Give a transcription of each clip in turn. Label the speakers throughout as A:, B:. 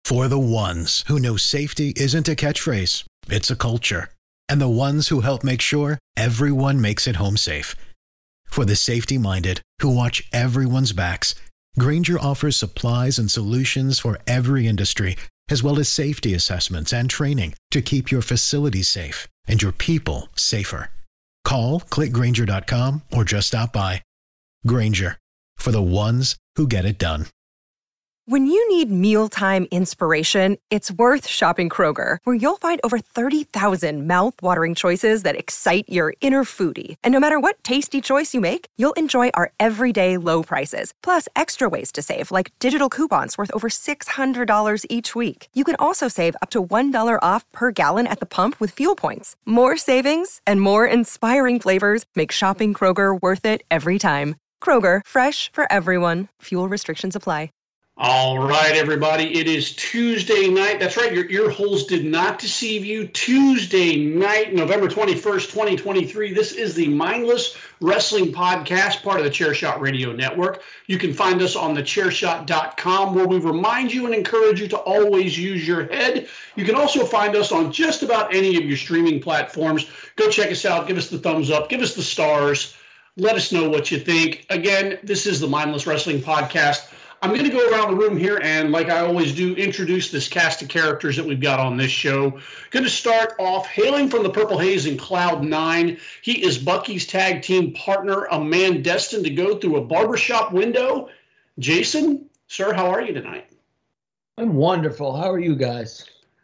A: For the ones who know safety isn't a catchphrase, it's a culture. And the ones who help make sure everyone makes it home safe. For the safety-minded who watch everyone's backs, Grainger offers supplies and solutions for every industry, as well as safety assessments and training to keep your facilities safe and your people safer. Call, click Grainger.com, or just stop by. Grainger, for the ones who get it done.
B: When you need mealtime inspiration, it's worth shopping Kroger, where you'll find over 30,000 mouth-watering choices that excite your inner foodie. And no matter what tasty choice you make, you'll enjoy our everyday low prices, plus extra ways to save, like digital coupons worth over $600 each week. You can also save up to $1 off per gallon at the pump with fuel points. More savings and more inspiring flavors make shopping Kroger worth it every time. Kroger, fresh for everyone. Fuel restrictions apply.
C: All right, everybody. It is Tuesday night. That's right. Your ear holes did not deceive you. Tuesday night, November 21st, 2023. This is the Mindless Wrestling Podcast, part of the Chairshot Radio Network. You can find us on thechairshot.com, where we remind you and encourage you to always use your head. You can also find us on just about any of your streaming platforms. Go check us out. Give us the thumbs up. Give us the stars. Let us know what you think. Again, this is the Mindless Wrestling Podcast. I'm going to go around the room here and, like I always do, introduce this cast of characters that we've got on this show. Going to start off, hailing from the Purple Haze in Cloud 9. He is Bucky's tag team partner, a man destined to go through a barbershop window. Jason, sir, how are you tonight?
D: I'm wonderful. How are you guys?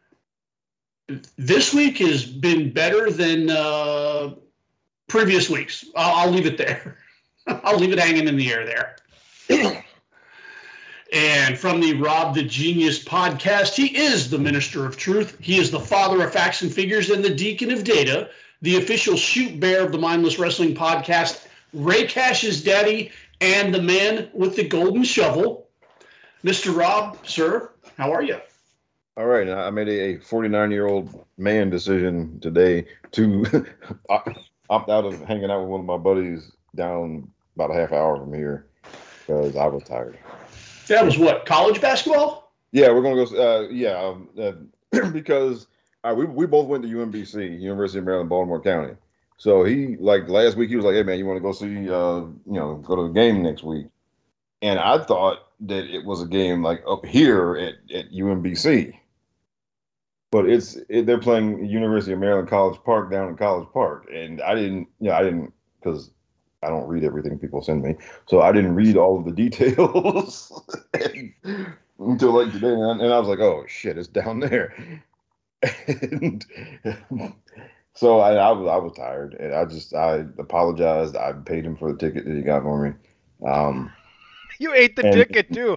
C: This week has been better than previous weeks. I'll leave it there. I'll leave it hanging in the air there. And from the Rob the Genius podcast, he is the Minister of Truth. He is the father of facts and figures and the deacon of data, the official shoot bear of the Mindless Wrestling Podcast, Ray Cash's daddy, and the man with the golden shovel. Mr. Rob, sir, how are you?
E: All right. I made a 49-year-old man decision today to opt out of hanging out with one of my buddies down about a half hour from here because I was tired.
C: That was what, college basketball?
E: Yeah, we're going to go, because we both went to UMBC, University of Maryland, Baltimore County. So he, like, last week, he was like, hey, man, you want to go see, go to the game next week? And I thought that it was a game, like, up here at UMBC. But they're playing University of Maryland College Park down in College Park. And I didn't, because I don't read everything people send me. So I didn't read all of the details until like today. And I was like, oh, shit, it's down there. And so I was tired. And I apologized. I paid him for the ticket that he got for me.
F: You ate the ticket, too.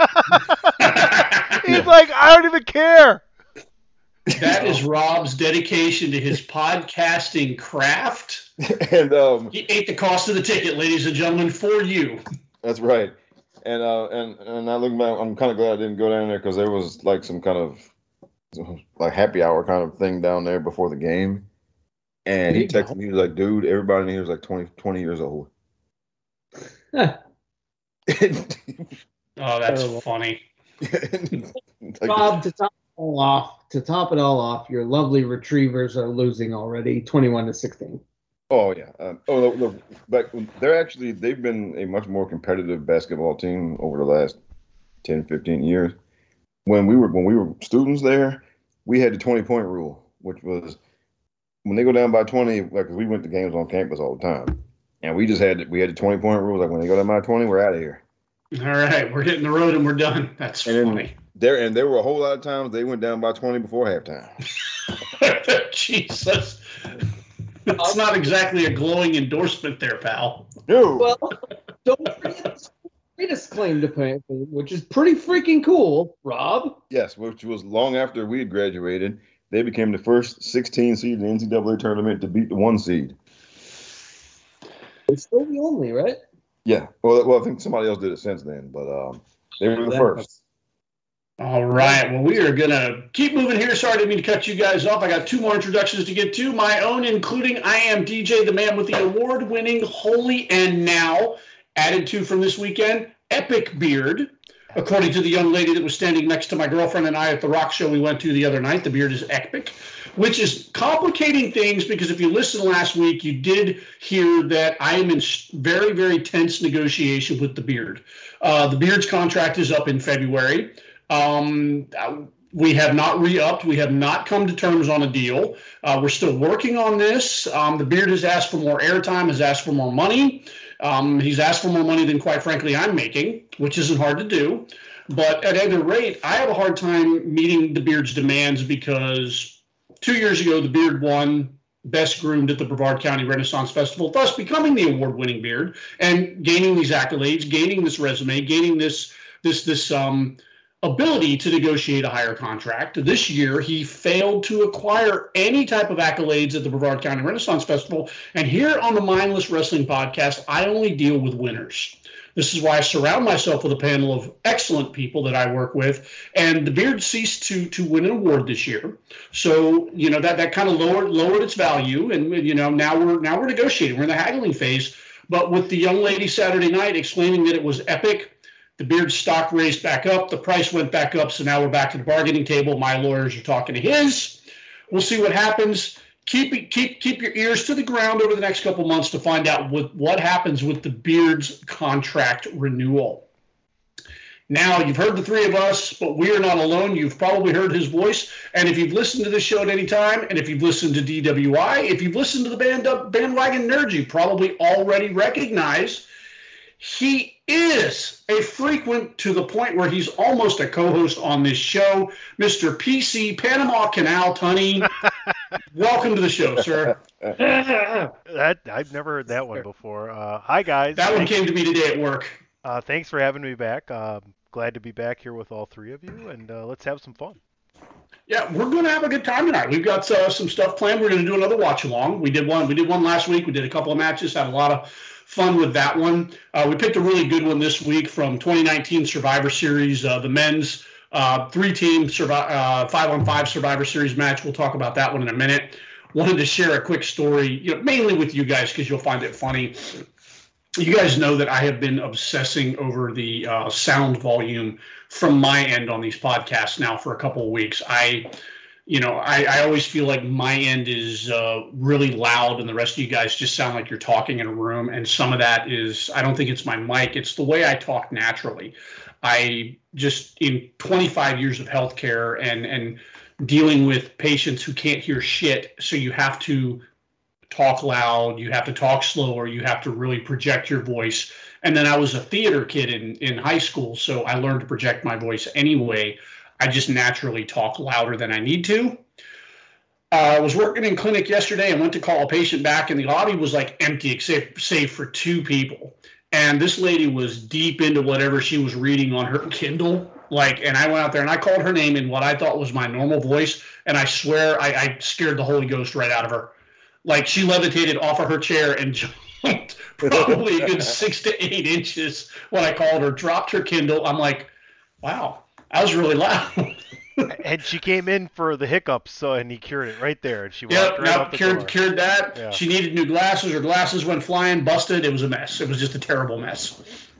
F: He's like, I don't even care.
C: That is Rob's dedication to his podcasting craft.
E: And
C: he ate the cost of the ticket, ladies and gentlemen, for you.
E: That's right. And I look back, I'm kind of glad I didn't go down there because there was like some kind of like happy hour kind of thing down there before the game. And he texted me, he was like, dude, everybody in here is like 20 years old.
C: Oh, that's funny.
D: Bob, to top it all off, your lovely Retrievers are losing already, 21-16.
E: Oh yeah. But they've been a much more competitive basketball team over the last 10, 15 years. When we were students there, we had the 20-point rule, which was when they go down by 20. Like we went to games on campus all the time, and we had the 20-point rule. Like when they go down by 20, we're out of here.
C: All right, we're hitting the road and we're done. That's funny.
E: There were a whole lot of times they went down by 20 before halftime.
C: Jesus. It's not exactly a glowing endorsement there, pal.
E: No.
D: Well, don't forget the greatest claim to fame, which is pretty freaking cool, Rob.
E: Yes, which was long after we had graduated. They became the first 16 seed in the NCAA tournament to beat the 1 seed.
D: It's still the only, right?
E: Yeah. Well, I think somebody else did it since then, but they were the first.
C: All right. Well, we are going to keep moving here. Sorry, I didn't mean to cut you guys off. I got 2 more introductions to get to. My own, including I Am DJ, the man with the award-winning Holy and Now, added to from this weekend, Epic Beard. according to the young lady that was standing next to my girlfriend and I at the rock show we went to the other night. The beard is epic, which is complicating things because if you listened last week, you did hear that I am in very, very tense negotiation with the beard. The beard's contract is up in February. We have not re-upped. We have not come to terms on a deal. We're still working on this. The beard has asked for more airtime, has asked for more money. He's asked for more money than, quite frankly, I'm making, which isn't hard to do. But at any rate, I have a hard time meeting the beard's demands because 2 years ago, the beard won Best Groomed at the Brevard County Renaissance Festival, thus becoming the award-winning beard and gaining these accolades, gaining this resume, gaining this ability to negotiate a higher contract. This year, he failed to acquire any type of accolades at the Brevard County Renaissance Festival. And here on the Mindless Wrestling Podcast, I only deal with winners. This is why I surround myself with a panel of excellent people that I work with. And the beard ceased to win an award this year. So, that kind of lowered its value. And, now we're negotiating. We're in the haggling phase. But with the young lady Saturday night exclaiming that it was epic, the beard stock raised back up. The price went back up. So now we're back to the bargaining table. My lawyers are talking to his. We'll see what happens. Keep your ears to the ground over the next couple months to find out what happens with the beard's contract renewal. Now, you've heard the three of us, but we are not alone. You've probably heard his voice. And if you've listened to this show at any time, and if you've listened to DWI, if you've listened to the Bandwagon Nerds, you probably already recognize he is a frequent to the point where he's almost a co-host on this show, Mr. PC Panama Canal Tunney. Welcome to the show, sir.
F: I've never heard that one before. Hi, guys.
C: That one came to me today at work.
F: Thanks for having me back. Glad to be back here with all three of you, and let's have some fun.
C: Yeah, we're going to have a good time tonight. We've got some stuff planned. We're going to do another watch along. We did one last week. We did a couple of matches. Had a lot of fun with that one. We picked a really good one this week from 2019 Survivor Series, the men's 3-team 5-on-5 Survivor Series match. We'll talk about that one in a minute. Wanted to share a quick story, mainly with you guys because you'll find it funny. You guys know that I have been obsessing over the sound volume from my end on these podcasts now for a couple of weeks. I always feel like my end is really loud and the rest of you guys just sound like you're talking in a room. And some of that is, I don't think it's my mic. It's the way I talk naturally. I just, in 25 years of healthcare and dealing with patients who can't hear shit, so you have to talk loud, you have to talk slower, you have to really project your voice. And then I was a theater kid in high school, so I learned to project my voice anyway. I just naturally talk louder than I need to. I was working in clinic yesterday and went to call a patient back, and the lobby was like empty except save for 2 people. And this lady was deep into whatever she was reading on her Kindle. And I went out there and I called her name in what I thought was my normal voice, and I swear I scared the Holy Ghost right out of her. She levitated off of her chair and jumped probably a good 6 to 8 inches when I called her, dropped her Kindle. I'm like, wow, I was really loud.
F: And she came in for the hiccups, and he cured it right there. And she walked right out the door.
C: Cured that.
F: Yeah.
C: She needed new glasses. Her glasses went flying, busted. It was a mess. It was just a terrible mess.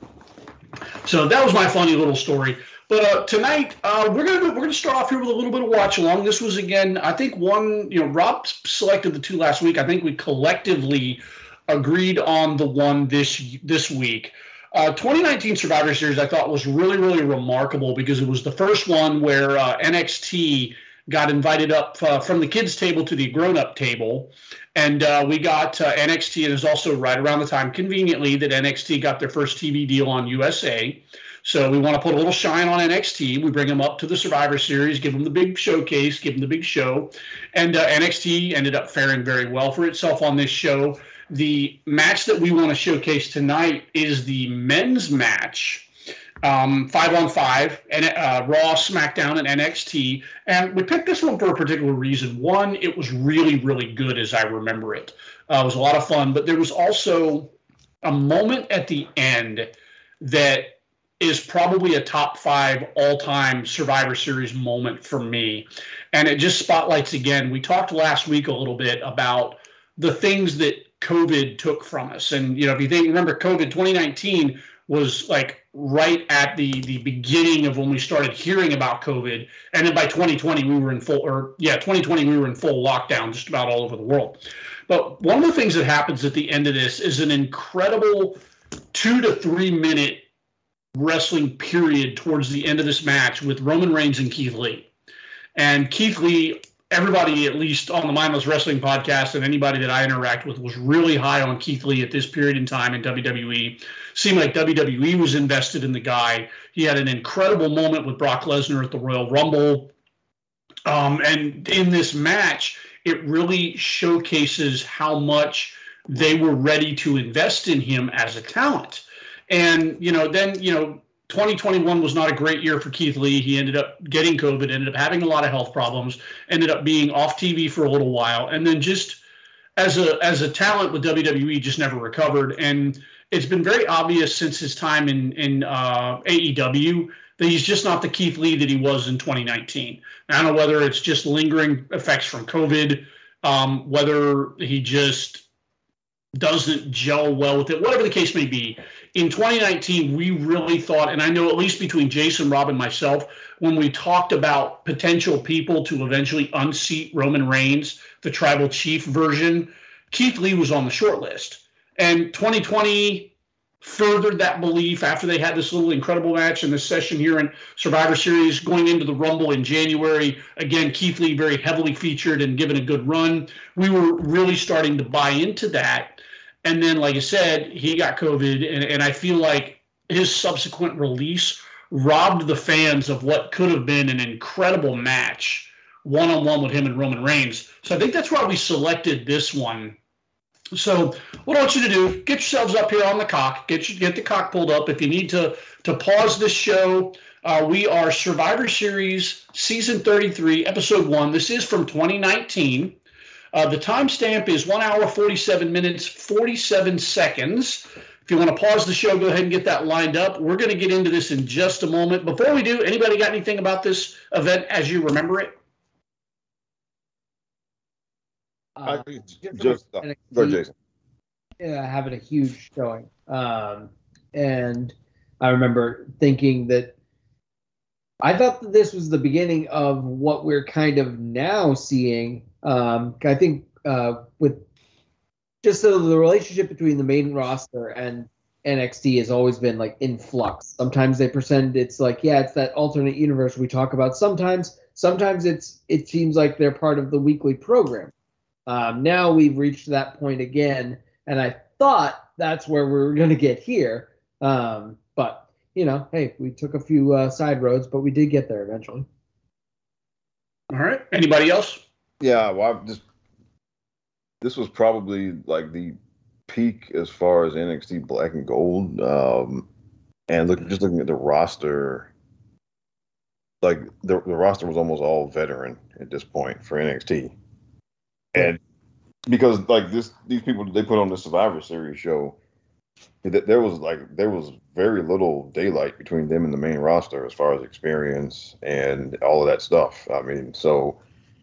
C: So that was my funny little story. But tonight we're gonna start off here with a little bit of watch along. This was again, I think one. Rob selected the 2 last week. I think we collectively agreed on the one this week. 2019 Survivor Series I thought was really, really remarkable because it was the first one where NXT got invited up from the kids' table to the grown-up table. And we got NXT, and it was also right around the time, conveniently, that NXT got their first TV deal on USA. So we want to put a little shine on NXT. We bring them up to the Survivor Series, give them the big showcase, give them the big show. And NXT ended up faring very well for itself on this show. The match that we want to showcase tonight is the men's match, 5-on-5, and Raw, SmackDown, and NXT. And we picked this one for a particular reason. One, it was really, really good as I remember it. It was a lot of fun, but there was also a moment at the end that is probably a top 5 all-time Survivor Series moment for me. And it just spotlights again. We talked last week a little bit about the things that COVID took from us. And, if you remember COVID 2019 was like right at the beginning of when we started hearing about COVID. And then by 2020, we were in full lockdown just about all over the world. But one of the things that happens at the end of this is an incredible 2 to 3 minute wrestling period towards the end of this match with Roman Reigns and Keith Lee. And Keith Lee, everybody, at least on the Mindless Wrestling podcast and anybody that I interact with, was really high on Keith Lee at this period in time in WWE. Seemed like WWE was invested in the guy. He had an incredible moment with Brock Lesnar at the Royal Rumble. And in this match, it really showcases how much they were ready to invest in him as a talent. And, then 2021 was not a great year for Keith Lee. He ended up getting COVID, ended up having a lot of health problems, ended up being off TV for a little while. And then just as a talent with WWE, just never recovered. And it's been very obvious since his time in AEW that he's just not the Keith Lee that he was in 2019. I don't know whether it's just lingering effects from COVID, whether he just doesn't gel well with it, whatever the case may be. In 2019, we really thought, and I know at least between Jason, Rob, and myself, when we talked about potential people to eventually unseat Roman Reigns, the tribal chief version, Keith Lee was on the short list. And 2020 furthered that belief after they had this little incredible match in this session here in Survivor Series, going into the Rumble in January. Again, Keith Lee very heavily featured and given a good run. We were really starting to buy into that. And then, like I said, he got COVID, and I feel like his subsequent release robbed the fans of what could have been an incredible match, one-on-one with him and Roman Reigns. So I think that's why we selected this one. So what I want you to do, get yourselves up here on the cock, get the cock pulled up. If you need to pause this show, we are Survivor Series Season 33, Episode 1. This is from 2019. The timestamp is 1 hour, 47 minutes, 47 seconds. If you want to pause the show, go ahead and get that lined up. We're going to get into this in just a moment. Before we do, anybody got anything about this event as you remember it?
E: Go, Jason.
D: Yeah, having a huge showing. And I remember thinking that I thought that this was the beginning of what we're kind of now seeing. I think with just so the relationship between the main roster and NXT has always been like in flux. Sometimes they pretend it's like, yeah, it's that alternate universe we talk about. Sometimes it seems like they're part of the weekly program. Now we've reached that point again, and I thought that's where we were going to get here. But, hey, we took a few side roads, but we did get there eventually.
C: All right. Anybody else?
E: Yeah, well, this was probably like the peak as far as NXT Black and Gold. And looking at the roster, like the roster was almost all veteran at this point for NXT. And because like these people they put on the Survivor Series show, there was very little daylight between them and the main roster as far as experience and all of that stuff. I mean, so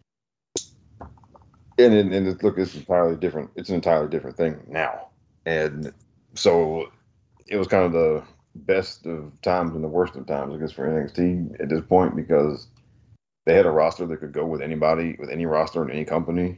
E: and look, it's entirely different. It's an entirely different thing now, and so it was kind of the best of times and the worst of times, I guess, for NXT at this point because they had a roster that could go with anybody, with any roster in any company.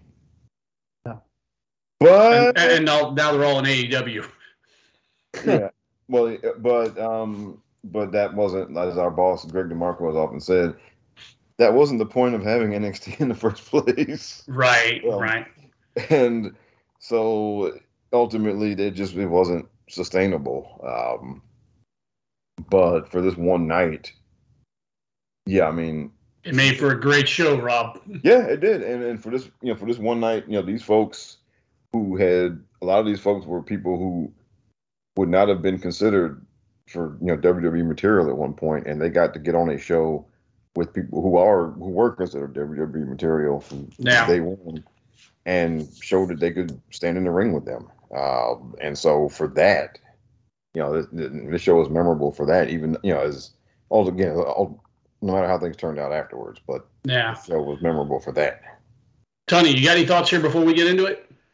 E: But
C: and now they're all in AEW.
E: Yeah, well, but that wasn't, as our boss Greg DeMarco has often said, that wasn't the point of having NXT in the first place.
C: Right, right.
E: And so ultimately, it wasn't sustainable. But for this one night, yeah, I mean,
C: it made for a great show, Rob.
E: Yeah, it did, and for this, for this one night, these folks a lot of these folks were people who would not have been considered for WWE material at one point, and they got to get on a show with people who were considered WWE material from day one, and showed that they could stand in the ring with them. And so for that, this show was memorable for that. Even as no matter how things turned out afterwards, but the show was memorable for that.
C: Tony, you got any thoughts here before we get into it?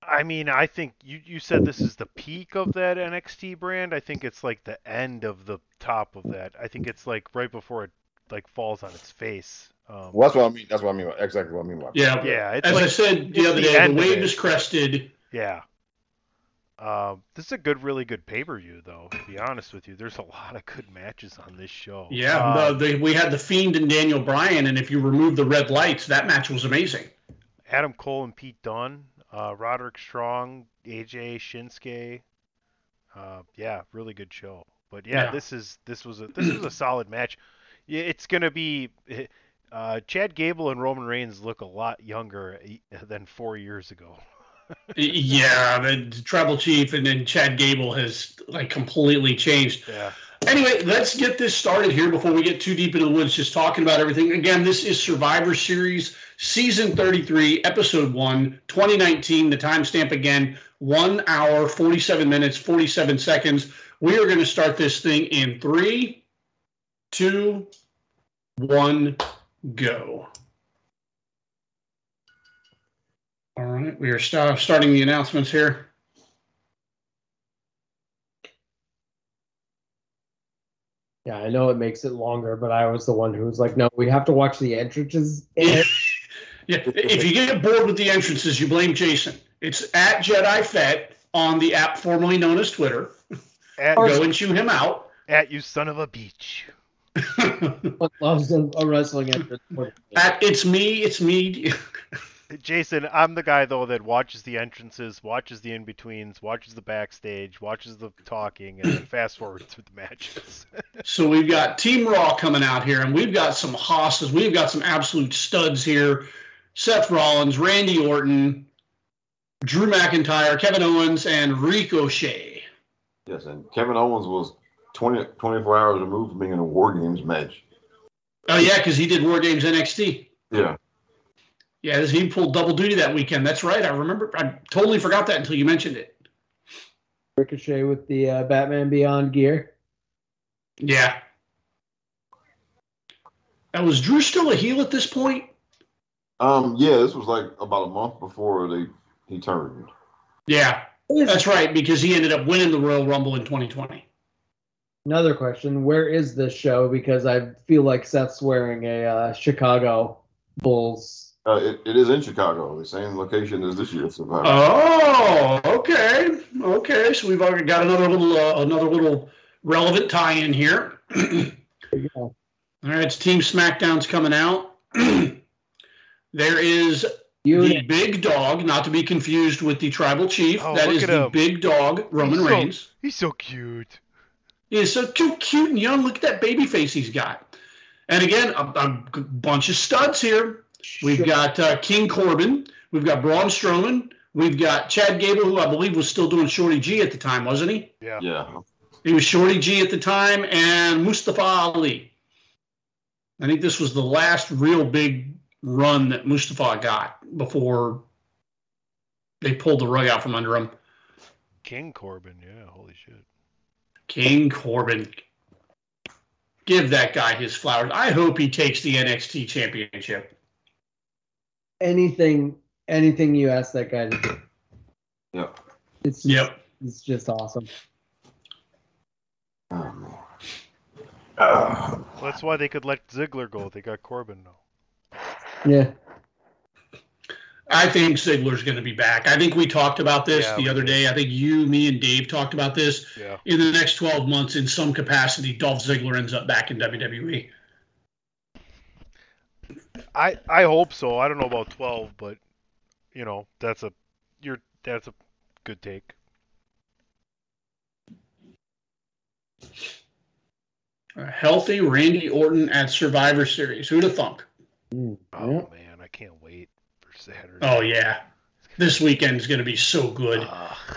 F: I mean, I think you said this is the peak of that NXT brand. I think it's like the end of the top of that. I think it's like right before it like falls on its face.
E: Well, that's what I mean. That's what I mean. Exactly what I mean.
C: Yeah.
F: Yeah, it's
C: As
F: like,
C: I said the
F: it's
C: other
F: the
C: day,
F: end
C: the
F: of
C: wave
F: it.
C: is crested.
F: Yeah. This is a really good pay-per-view, though. To be honest with you, there's a lot of good matches on this show.
C: Yeah, we had the Fiend and Daniel Bryan, and if you remove the red lights, that match was amazing.
F: Adam Cole and Pete Dunne, Roderick Strong, AJ Shinsuke. Yeah, really good show. But yeah, this was a solid match. Yeah, it's gonna be. Chad Gable and Roman Reigns look a lot younger than 4 years ago.
C: Yeah, the Tribal Chief and then Chad Gable has like completely changed.
F: Yeah.
C: Anyway, let's get this started here before we get too deep into the woods, just talking about everything. Again, this is Survivor Series, Season 33, Episode 1, 2019. The timestamp again, 1 hour, 47 minutes, 47 seconds. We are going to start this thing in 3, 2, 1, go. All right, we are starting the announcements here.
D: Yeah, I know it makes it longer, but I was the one who was like, no, we have to watch the entrances.
C: Yeah, if you get bored with the entrances, you blame Jason. It's at Jedi Fett on the app formerly known as Twitter. Go and chew him out.
F: At you son of a beach.
D: Loves a wrestling entrance.
C: At it's me.
F: Jason, I'm the guy though that watches the entrances, watches the in-betweens, watches the backstage, watches the talking, and then fast forwards through the matches.
C: So we've got Team Raw coming out here, and we've got some hosses. We've got some absolute studs here. Seth Rollins, Randy Orton, Drew McIntyre, Kevin Owens, and Ricochet.
E: Yes, and Kevin Owens was 24 hours removed from being in a War Games match.
C: Oh, yeah, because he did War Games NXT.
E: Yeah.
C: Yeah, he pulled double duty that weekend. That's right. I remember. I totally forgot that until you mentioned it.
D: Ricochet with the Batman Beyond gear.
C: Yeah. Now, was Drew still a heel at this point?
E: Yeah, this was like about a month before he turned.
C: Yeah, that's right, because he ended up winning the Royal Rumble in 2020.
D: Another question, where is this show? Because I feel like Seth's wearing a Chicago Bulls.
E: It is in Chicago, the same location as this year's Survivor.
C: Oh, okay. Okay, so we've already got another little relevant tie-in here. All right, it's Team SmackDown's coming out. There is the big dog, not to be confused with the Tribal Chief.
F: Oh,
C: that is the big dog, Roman Reigns.
F: He's so cute.
C: He is so cute and young. Look at that baby face he's got. And again, a bunch of studs here. We've got King Corbin. We've got Braun Strowman. We've got Chad Gable, who I believe was still doing Shorty G at the time, wasn't he?
F: Yeah.
E: Yeah.
C: He was Shorty G at the time, and Mustafa Ali. I think this was the last real big run that Mustafa got before they pulled the rug out from under him.
F: King Corbin, yeah, holy shit.
C: King Corbin. Give that guy his flowers. I hope he takes the NXT championship.
D: Anything you ask that guy to do.
E: Yep.
D: It's just awesome.
E: Oh, man.
F: Well, that's why they could let Ziggler go. They got Corbin now.
D: Yeah.
C: I think Ziggler's going to be back. I think we talked about this the other day. I think you, me, and Dave talked about this.
F: Yeah.
C: In the next 12 months, in some capacity, Dolph Ziggler ends up back in WWE.
F: I hope so. I don't know about 12, but that's a good take.
C: A healthy Randy Orton at Survivor Series. Who'd have thunk?
F: Oh man, I can't wait for Saturday.
C: Oh yeah, this weekend is going to be so good.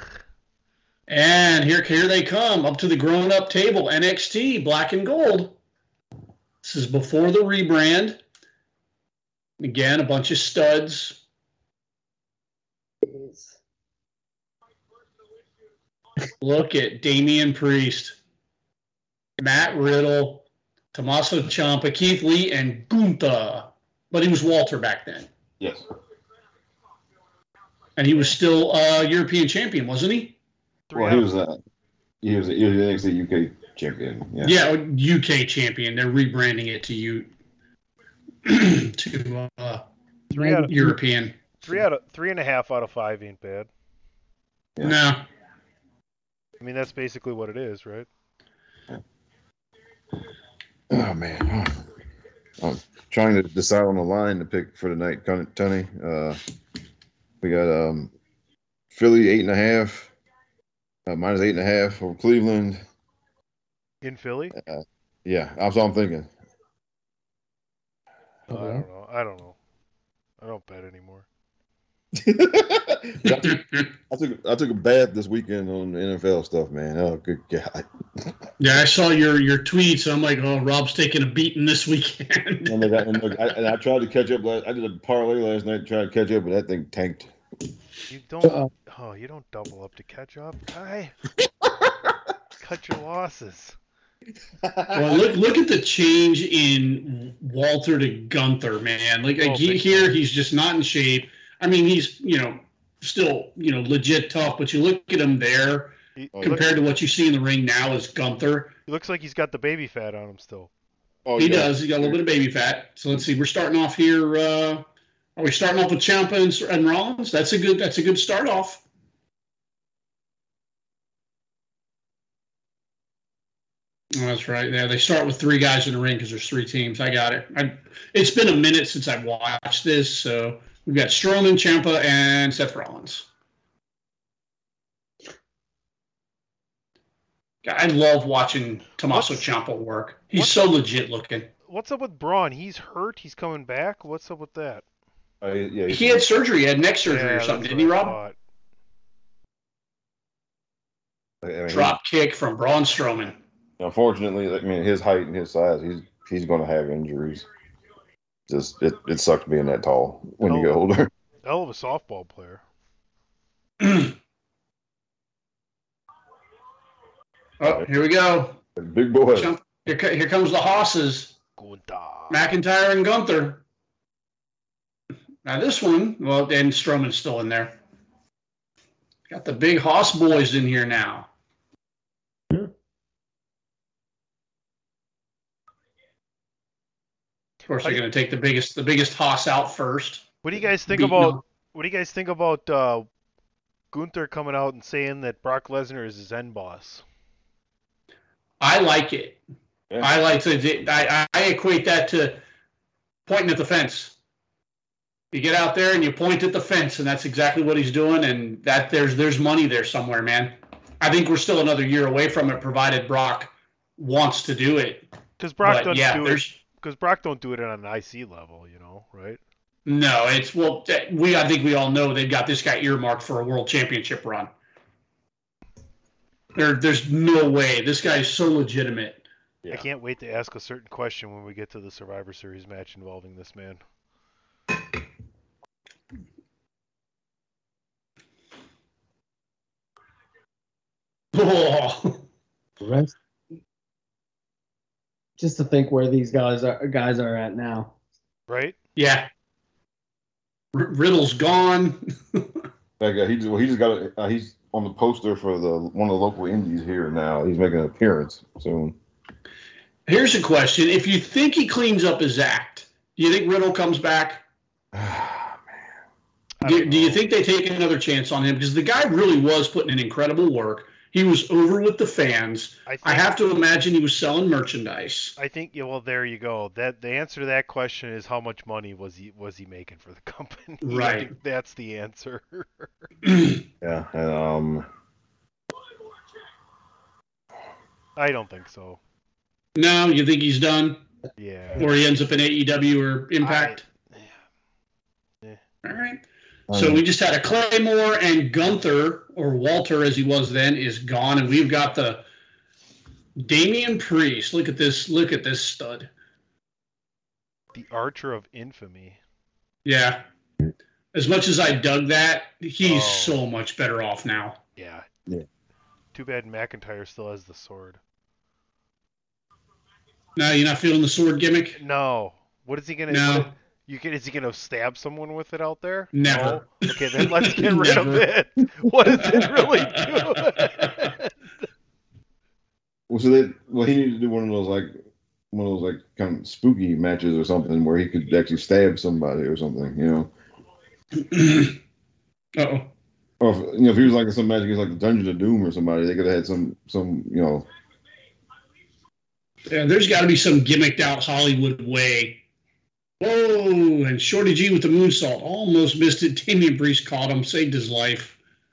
C: And here they come up to the grown-up table. NXT Black and Gold. This is before the rebrand. Again, a bunch of studs. Look at Damian Priest, Matt Riddle, Tommaso Ciampa, Keith Lee, and Gunther. But he was Walter back then.
E: Yes.
C: And he was still European champion, wasn't he?
E: Well, he was the NXT UK champion. Yeah.
C: Yeah, UK champion. They're rebranding it to European.
F: 3.5 out of 5 ain't bad.
C: Yeah. No.
F: I mean, that's basically what it is, right?
E: Oh man, I'm trying to decide on the line to pick for tonight, Tony. We got Philly 8.5, minus 8.5 over Cleveland.
F: In Philly?
E: Yeah, that's what I'm thinking.
F: I don't know. I don't bet anymore.
E: I took a bath this weekend on NFL stuff, man. Oh, good God.
C: Yeah, I saw your tweets. I'm like, oh, Rob's taking a beating this weekend.
E: and I tried to catch up. I did a parlay last night to try to catch up, but that thing tanked.
F: You don't. You don't double up to catch up, guy. Cut your losses.
C: Well, look at the change in Walter to Gunther, man. He's just not in shape. I mean, he's still legit tough, but you look at him there compared to what you see in the ring now as Gunther.
F: He looks like he's got the baby fat on him still.
C: Oh, he does. He's got a little bit of baby fat. So let's see. We're starting off here. Are we starting off with Ciampa and Rollins? That's a good start off. Oh, that's right. Yeah, they start with 3 guys in the ring because there's 3 teams. I got it. It's been a minute since I've watched this, so we've got Strowman, Ciampa, and Seth Rollins. I love watching Tommaso Ciampa work. He's so legit looking.
F: What's up with Braun? He's hurt. He's coming back. What's up with that?
C: He had surgery. He had neck surgery or something, didn't he, Rob? Drop kick from Braun Strowman.
E: Unfortunately, I mean, his height and his size, he's going to have injuries. Just it sucks being that tall when you get older.
F: Hell of a softball player.
C: Oh, here we go.
E: Big boy.
C: Here comes the hosses. McIntyre and Gunther. Now this one, well, and Strowman's still in there. Got the big hoss boys in here now. Of course, they're going to take the biggest hoss out first.
F: What do you guys think about? What do you guys think about Gunther coming out and saying that Brock Lesnar is his end boss?
C: I like it. Yeah. I equate that to pointing at the fence. You get out there and you point at the fence, and that's exactly what he's doing. And that there's money there somewhere, man. I think we're still another year away from it, provided Brock wants to do it.
F: Because Brock doesn't do it. Because Brock don't do it on an IC level, right?
C: No, I think we all know they've got this guy earmarked for a world championship run. There's no way. This guy is so legitimate.
F: Yeah. I can't wait to ask a certain question when we get to the Survivor Series match involving this man.
C: Oh.
D: Just to think where these guys are at now.
F: Right?
C: Yeah. Riddle's gone.
E: That guy, he just got he's on the poster for one of the local indies here now. He's making an appearance soon.
C: Here's a question: if you think he cleans up his act, do you think Riddle comes back? Do you think they take another chance on him? Because the guy really was putting in incredible work. He was over with the fans. I have to imagine he was selling merchandise.
F: I think, well, there you go. That the answer to that question is how much money was he making for the company?
C: Right.
F: I think that's the answer.
E: Yeah.
F: I don't think so.
C: No, you think he's done?
F: Yeah.
C: Or he ends up in AEW or Impact?
F: Yeah.
C: All right. So we just had a Claymore, and Gunther, or Walter as he was then, is gone, and we've got the Damian Priest. Look at this stud.
F: The Archer of Infamy.
C: Yeah. As much as I dug that, he's so much better off now.
F: Yeah. Too bad McIntyre still has the sword.
C: No, you're not feeling the sword gimmick?
F: No. What is he gonna?
C: No.
F: Is he gonna stab someone with it out there?
C: Never.
F: No? Okay, then let's get rid of it. What does it really do?
E: Well, he needed to do one of those kind of spooky matches or something where he could actually stab somebody or something,
C: Uh-oh.
E: Or if he was like in some match against like the Dungeon of Doom or somebody, they could have had some.
C: Yeah, there's got to be some gimmicked out Hollywood way. Whoa! And Shorty G with the moonsault almost missed it. Damian Priest caught him, saved his life.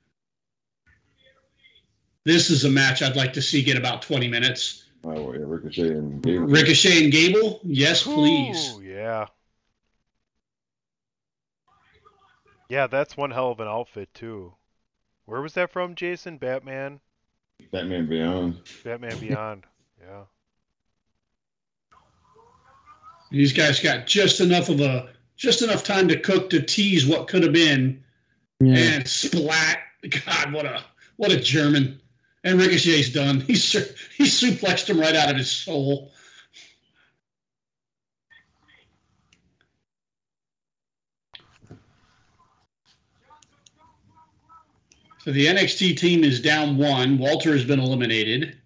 C: This is a match I'd like to see get about 20 minutes.
E: Oh, yeah, Ricochet and Gable.
C: Ricochet and Gable? Yes, please.
F: Ooh, yeah. Yeah, that's one hell of an outfit, too. Where was that from, Jason? Batman
E: Beyond.
F: Batman Beyond. Yeah.
C: These guys got just enough time to cook to tease what could have been, and splat. God, what a German! And Ricochet's done. He suplexed him right out of his soul. So the NXT team is down 1. Walter has been eliminated.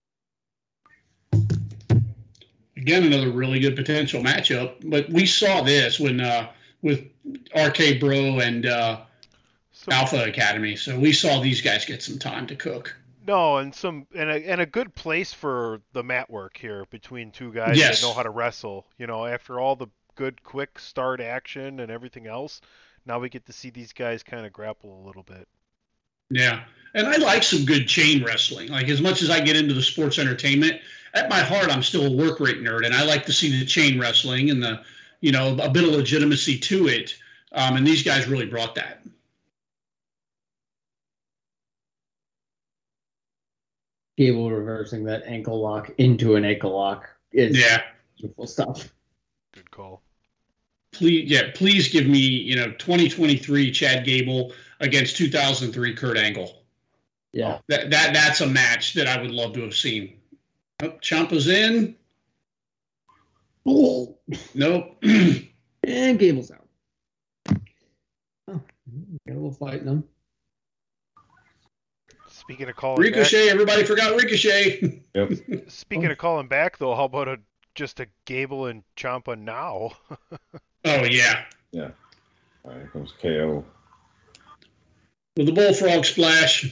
C: Again, another really good potential matchup. But we saw this when with RK Bro and Alpha Academy. So we saw these guys get some time to cook.
F: No, and a good place for the mat work here between two guys
C: Yes.
F: that know how to wrestle. After all the good quick start action and everything else, now we get to see these guys kind of grapple a little bit.
C: Yeah. And I like some good chain wrestling. Like, as much as I get into the sports entertainment, at my heart, I'm still a work rate nerd, and I like to see the chain wrestling and a bit of legitimacy to it. And these guys really brought that.
D: Gable reversing that ankle lock into an ankle lock is beautiful stuff.
F: Good call.
C: Please give me 2023 Chad Gable against 2003 Kurt Angle.
D: Yeah,
C: that's a match that I would love to have seen. Oh, Ciampa's in.
D: Oh.
C: Nope.
D: And Gable's out. Oh, got a little fight in them.
F: Speaking of calling
C: Ricochet, everybody forgot Ricochet.
E: Yep.
F: Speaking of calling back, though, how about just a Gable and Ciampa now?
C: Oh, yeah.
E: Yeah. All right, here comes KO.
C: With the bullfrog splash.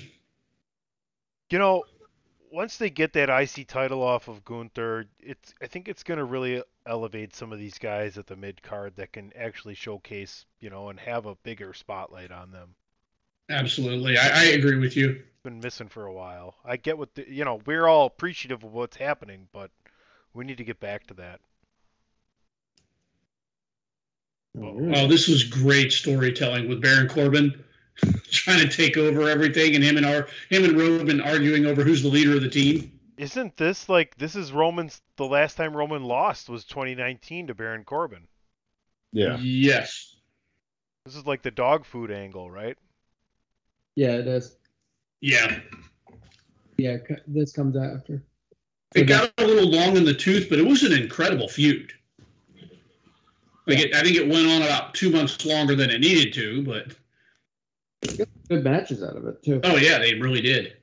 F: Once they get that IC title off of Gunther, I think it's going to really elevate some of these guys at the mid card that can actually showcase, and have a bigger spotlight on them.
C: Absolutely. I agree with you.
F: Been missing for a while. I get what we're all appreciative of what's happening, but we need to get back to that.
C: Oh, this was great storytelling with Baron Corbin trying to take over everything, and him and Roman arguing over who's the leader of the team.
F: Isn't this is Roman's? The last time Roman lost was 2019 to Baron Corbin.
E: Yeah.
C: Yes.
F: This is like the dog food angle, right?
D: Yeah, it is.
C: Yeah.
D: Yeah, this comes after.
C: It got a little long in the tooth, but it was an incredible feud. I think it went on about 2 months longer than it needed to, but
D: good matches out of it too.
C: Oh yeah, they really did.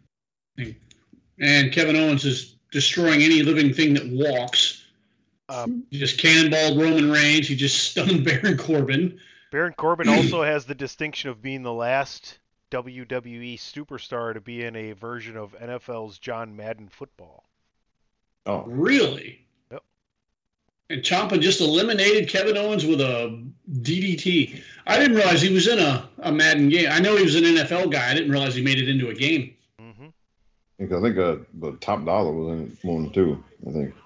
C: And Kevin Owens is destroying any living thing that walks. He just cannonballed Roman Reigns. He just stunned Baron Corbin.
F: Baron Corbin also has the distinction of being the last WWE superstar to be in a version of NFL's John Madden football.
E: Oh,
C: really?
F: Yep.
C: And Ciampa just eliminated Kevin Owens with a DDT. I didn't realize he was in a Madden game. I know he was an NFL guy. I didn't realize he made it into a game.
E: Mm-hmm. I think the Top Dollar was in one too. I think.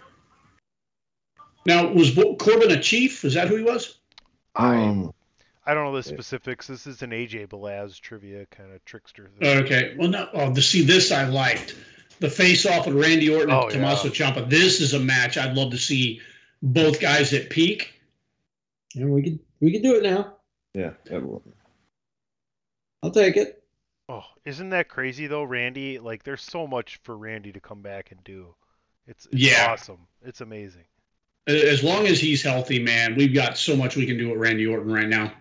C: Now, was Corbin a chief? Is that who he was?
F: I don't know the specifics. This is an AJ Balaz trivia kind of trickster thing.
C: Okay. Well, no. Oh, to see this, I liked the face-off with Randy Orton and Tommaso Ciampa. This is a match I'd love to see both guys at peak.
D: Yeah, we could do it now.
E: Yeah, that will.
D: I'll take it.
F: Oh, isn't that crazy though, Randy? There's so much for Randy to come back and do. It's awesome. It's amazing.
C: As long as he's healthy, man, we've got so much we can do with Randy Orton right now.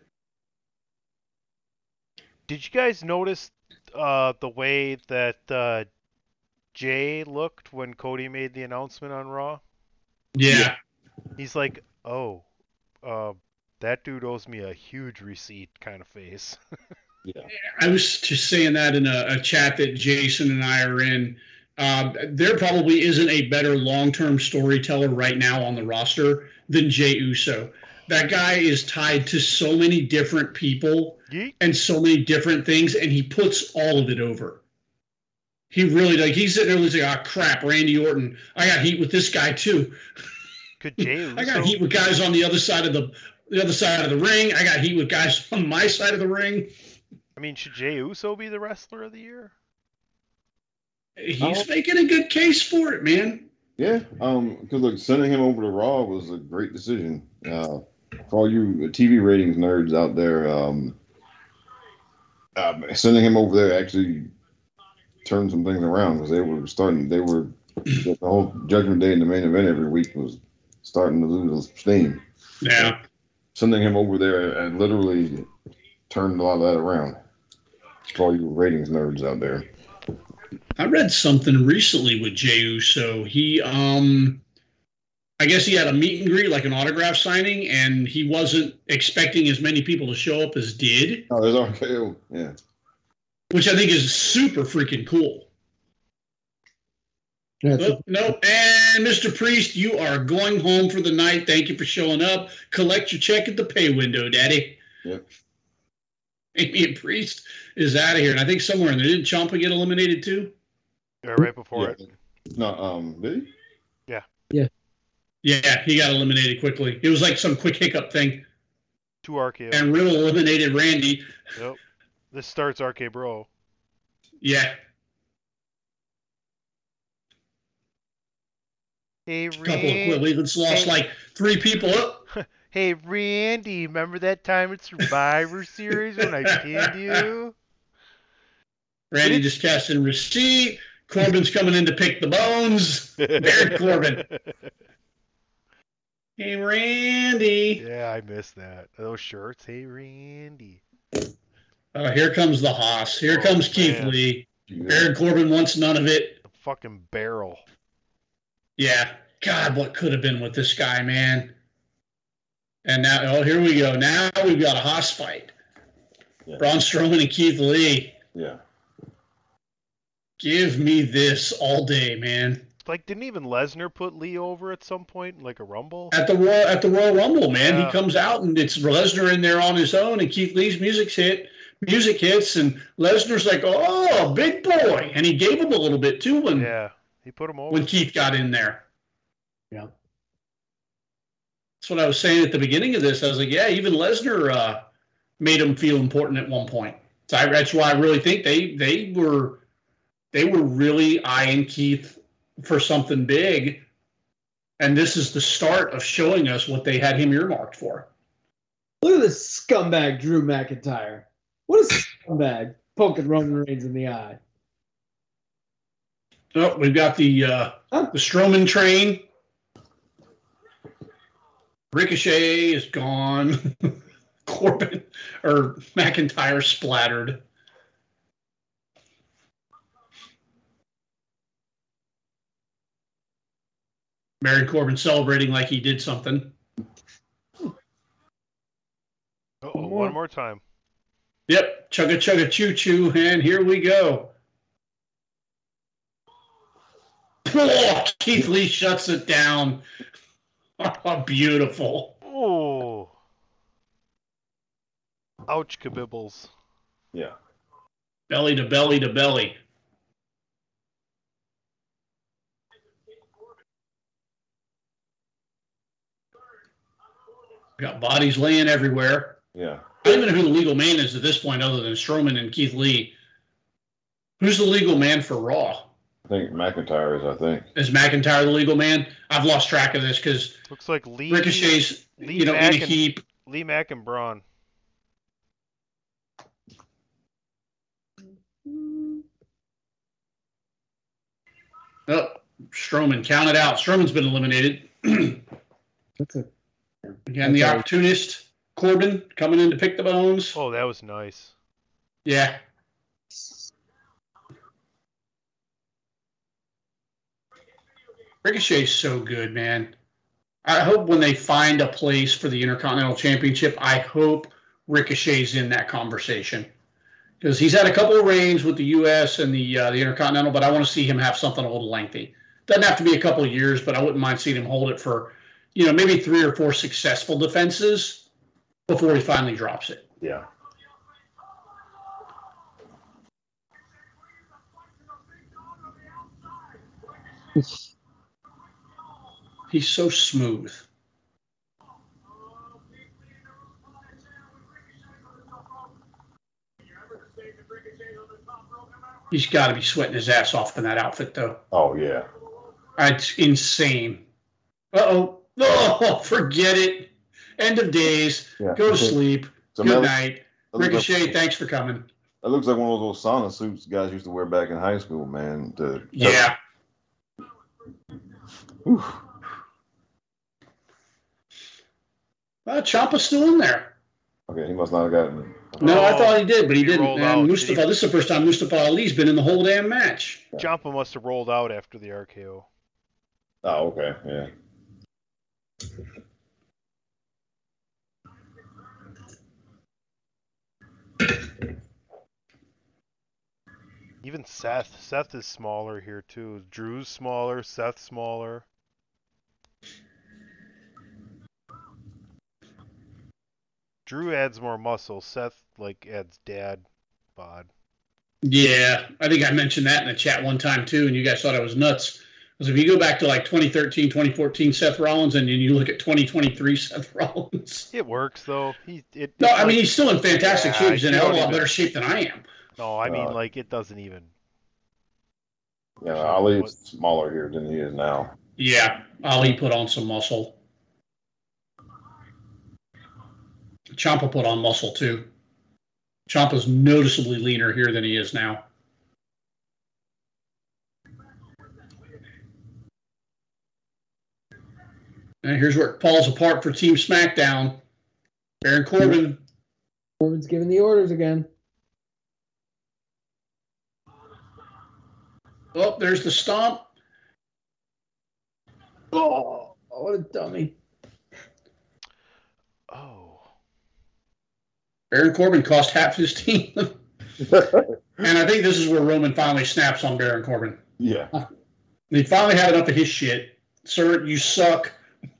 F: Did you guys notice the way that Jay looked when Cody made the announcement on Raw?
C: Yeah.
F: He's like, oh, that dude owes me a huge receipt kind of face.
E: Yeah.
C: I was just saying that in a chat that Jason and I are in. There probably isn't a better long-term storyteller right now on the roster than Jey Uso. That guy is tied to so many different people and so many different things, and he puts all of it over. He really, like, he's sitting there like, oh, crap, Randy Orton. I got heat with this guy, too.
F: Could Jey Uso...
C: I got heat with guys on the other side of the ring. I got heat with guys on my side of the ring.
F: I mean, should Jey Uso be the wrestler of the year?
C: He's making a good case for it, man.
E: Yeah, because look, sending him over to Raw was a great decision. For all you TV ratings nerds out there, sending him over there actually turned some things around because the whole Judgment Day and the main event every week was starting to lose steam.
C: Yeah.
E: Sending him over there and literally turned a lot of that around. For all you ratings nerds out there.
C: I read something recently with Jey Uso. He, I guess he had a meet and greet, like an autograph signing, and he wasn't expecting as many people to show up as did.
E: Oh, there's RKO, yeah.
C: Which I think is super freaking cool. Nope. And Mr. Priest, you are going home for the night. Thank you for showing up. Collect your check at the pay window, Daddy.
E: Yep.
C: Damian Priest is out of here. And I think somewhere in there, didn't Ciampa get eliminated too?
F: Yeah, right before it.
E: No, did he?
F: Yeah.
C: Yeah, he got eliminated quickly. It was like some quick hiccup thing.
F: 2 RKO.
C: And Riddle eliminated Randy.
F: Yep. This starts RK Bro.
C: Yeah.
F: Hey,
C: A couple of Cleveland's lost like 3 people up.
F: Hey, Randy, remember that time at Survivor Series when I pinned you?
C: Randy just cashed in receipt. Corbin's coming in to pick the bones. Baron Corbin. Hey, Randy.
F: Yeah, I missed that. Those shirts. Hey, Randy.
C: Here comes the Haas. Here comes Keith Lee.
E: Yeah.
C: Baron Corbin wants none of it.
F: The fucking barrel.
C: Yeah. God, what could have been with this guy, man? And now, here we go. Now we've got a Haas fight.
E: Yeah.
C: Braun Strowman and Keith Lee.
E: Yeah.
C: Give me this all day, man.
F: Like, didn't even Lesnar put Lee over at some point, like a Rumble?
C: At the Royal Rumble, man. Yeah. He comes out and it's Lesnar in there on his own, and Keith Lee's music hits, and Lesnar's like, "Oh, big boy," and he gave him a little bit too when
F: he put him over
C: when Keith got in there.
D: Yeah,
C: that's what I was saying at the beginning of this. I was like, yeah, even Lesnar made him feel important at one point. So that's why I really think they were really eyeing Keith for something big, and this is the start of showing us what they had him earmarked for.
D: Look at this scumbag Drew McIntyre. What a scumbag poking Roman Reigns in the eye.
C: Oh, we've got the Strowman train. Ricochet is gone. Corbin or McIntyre splattered. Baron Corbin celebrating like he did something.
F: Uh-oh, one more time.
C: Yep, chugga chugga choo choo, and here we go. Oh, Keith Lee shuts it down. Oh, beautiful.
F: Oh. Ouch, kabibbles.
E: Yeah.
C: Belly to belly to belly. Got bodies laying everywhere.
E: Yeah.
C: I don't even know who the legal man is at this point other than Strowman and Keith Lee. Who's the legal man for Raw?
E: I think McIntyre is, I think.
C: Is McIntyre the legal man? I've lost track of this because
F: looks like Lee,
C: Ricochet's
F: Lee
C: in a heap.
F: Lee Mack and Braun.
C: Oh, Strowman, count it out. Strowman's been eliminated. Again, the opportunist, Corbin, coming in to pick the bones.
F: Oh, that was nice.
C: Yeah. Ricochet's so good, man. I hope when they find a place for the Intercontinental Championship, I hope Ricochet's in that conversation. Because he's had a couple of reigns with the U.S. and the Intercontinental, but I want to see him have something a little lengthy. Doesn't have to be a couple of years, but I wouldn't mind seeing him hold it for, maybe 3 or 4 successful defenses before he finally drops it.
E: Yeah.
C: He's so smooth. He's got to be sweating his ass off in that outfit, though.
E: Oh, yeah.
C: It's insane. Uh-oh. Oh, forget it. End of days. Yeah. Go to sleep. Good night. Ricochet, thanks for coming.
E: That looks like one of those sauna suits guys used to wear back in high school, man.
C: Yeah. Ciampa's still in there.
E: Okay, he must not have gotten it.
C: No, I thought he did, but he didn't. And Mustafa, this is the first time Mustafa Ali's been in the whole damn match.
F: Ciampa must have rolled out after the RKO.
E: Oh, okay, yeah.
F: Even Seth. Seth is smaller here, too. Drew's smaller. Seth's smaller. Drew adds more muscle. Seth, adds dad bod.
C: Yeah, I think I mentioned that in the chat one time, too, and you guys thought I was nuts. Because if you go back to, 2013, 2014 Seth Rollins, and then you look at 2023 Seth Rollins.
F: It works, though.
C: He's still in fantastic shape. He's in a lot better shape than I am.
F: No, I mean, it doesn't even.
E: Yeah, Ali's smaller here than he is now.
C: Yeah, Ali put on some muscle. Ciampa put on muscle, too. Ciampa's noticeably leaner here than he is now. And here's where it falls apart for Team SmackDown. Baron Corbin.
D: Corbin's giving the orders again.
C: Oh, there's the stomp.
D: Oh, what a dummy.
F: Oh.
C: Baron Corbin cost half his team. And I think this is where Roman finally snaps on Baron Corbin.
E: Yeah.
C: He finally had enough of his shit. Sir, you suck.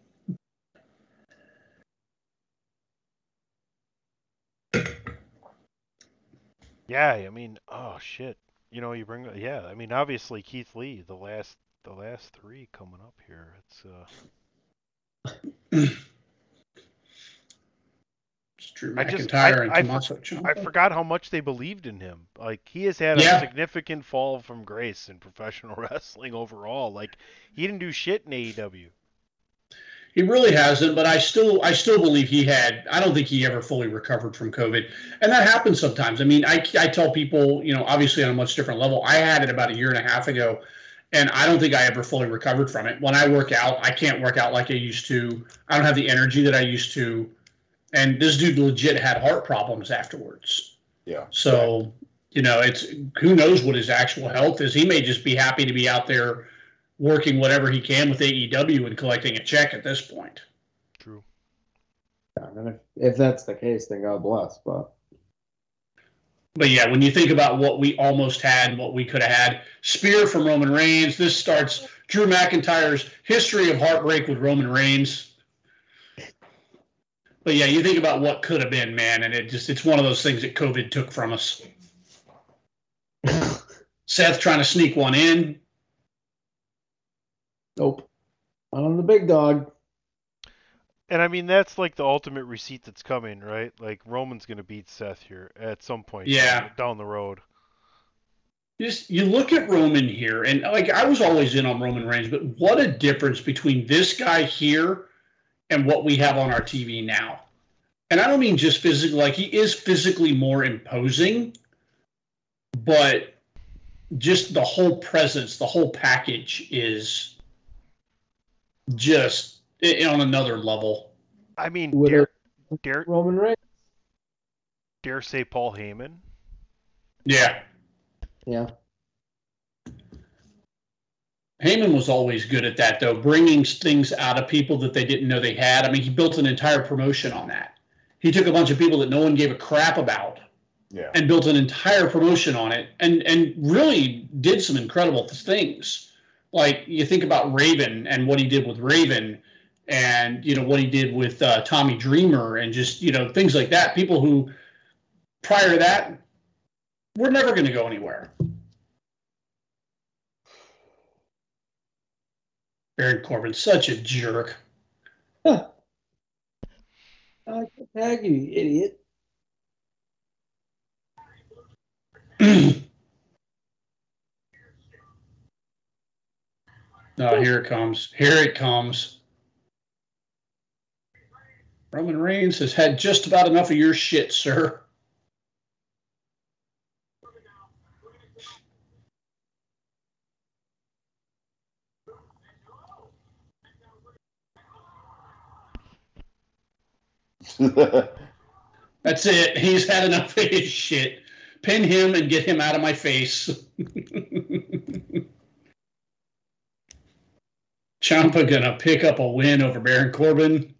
F: Yeah, I mean, oh shit. You bring obviously Keith Lee, the last 3 coming up here. It's
C: Drew McIntyre and Tommaso Ciampa.
F: I forgot how much they believed in him. He has had a significant fall from grace in professional wrestling overall. He didn't do shit in AEW.
C: He really hasn't, but I still believe I don't think he ever fully recovered from COVID. And that happens sometimes. I mean, I tell people, obviously on a much different level, I had it about a year and a half ago, and I don't think I ever fully recovered from it. When I work out, I can't work out like I used to. I don't have the energy that I used to. And this dude legit had heart problems afterwards.
E: Yeah.
C: So, it's who knows what his actual health is. He may just be happy to be out there working whatever he can with AEW and collecting a check at this point.
F: True.
D: Yeah, and if that's the case, then God bless. But
C: yeah, when you think about what we almost had and what we could have had, spear from Roman Reigns. This starts Drew McIntyre's history of heartbreak with Roman Reigns. But yeah, you think about what could have been, man, and it's one of those things that COVID took from us. Seth trying to sneak one in.
D: Nope. Not on the big dog.
F: And I mean, that's the ultimate receipt that's coming, right? Roman's going to beat Seth here at some point.
C: Yeah.
F: Down the road.
C: You look at Roman here, and I was always in on Roman Reigns, but what a difference between this guy here and what we have on our TV now. And I don't mean just physically, he is physically more imposing, but just the whole presence, the whole package is just on another level.
F: I mean, dare
D: Roman Reigns.
F: Dare say Paul Heyman?
C: Yeah.
D: Yeah.
C: Heyman was always good at that, though, bringing things out of people that they didn't know they had. I mean, he built an entire promotion on that. He took a bunch of people that no one gave a crap about and built an entire promotion on it and really did some incredible things. Like, you think about Raven and what he did with Raven and, what he did with Tommy Dreamer and just, things like that. People who, prior to that, were never going to go anywhere. Baron Corbin, such a jerk.
D: I can tag you, idiot.
C: No, here it comes. Here it comes. Roman Reigns has had just about enough of your shit, sir. That's it. He's had enough of his shit. Pin him and get him out of my face. Ciampa gonna pick up a win over Baron Corbin.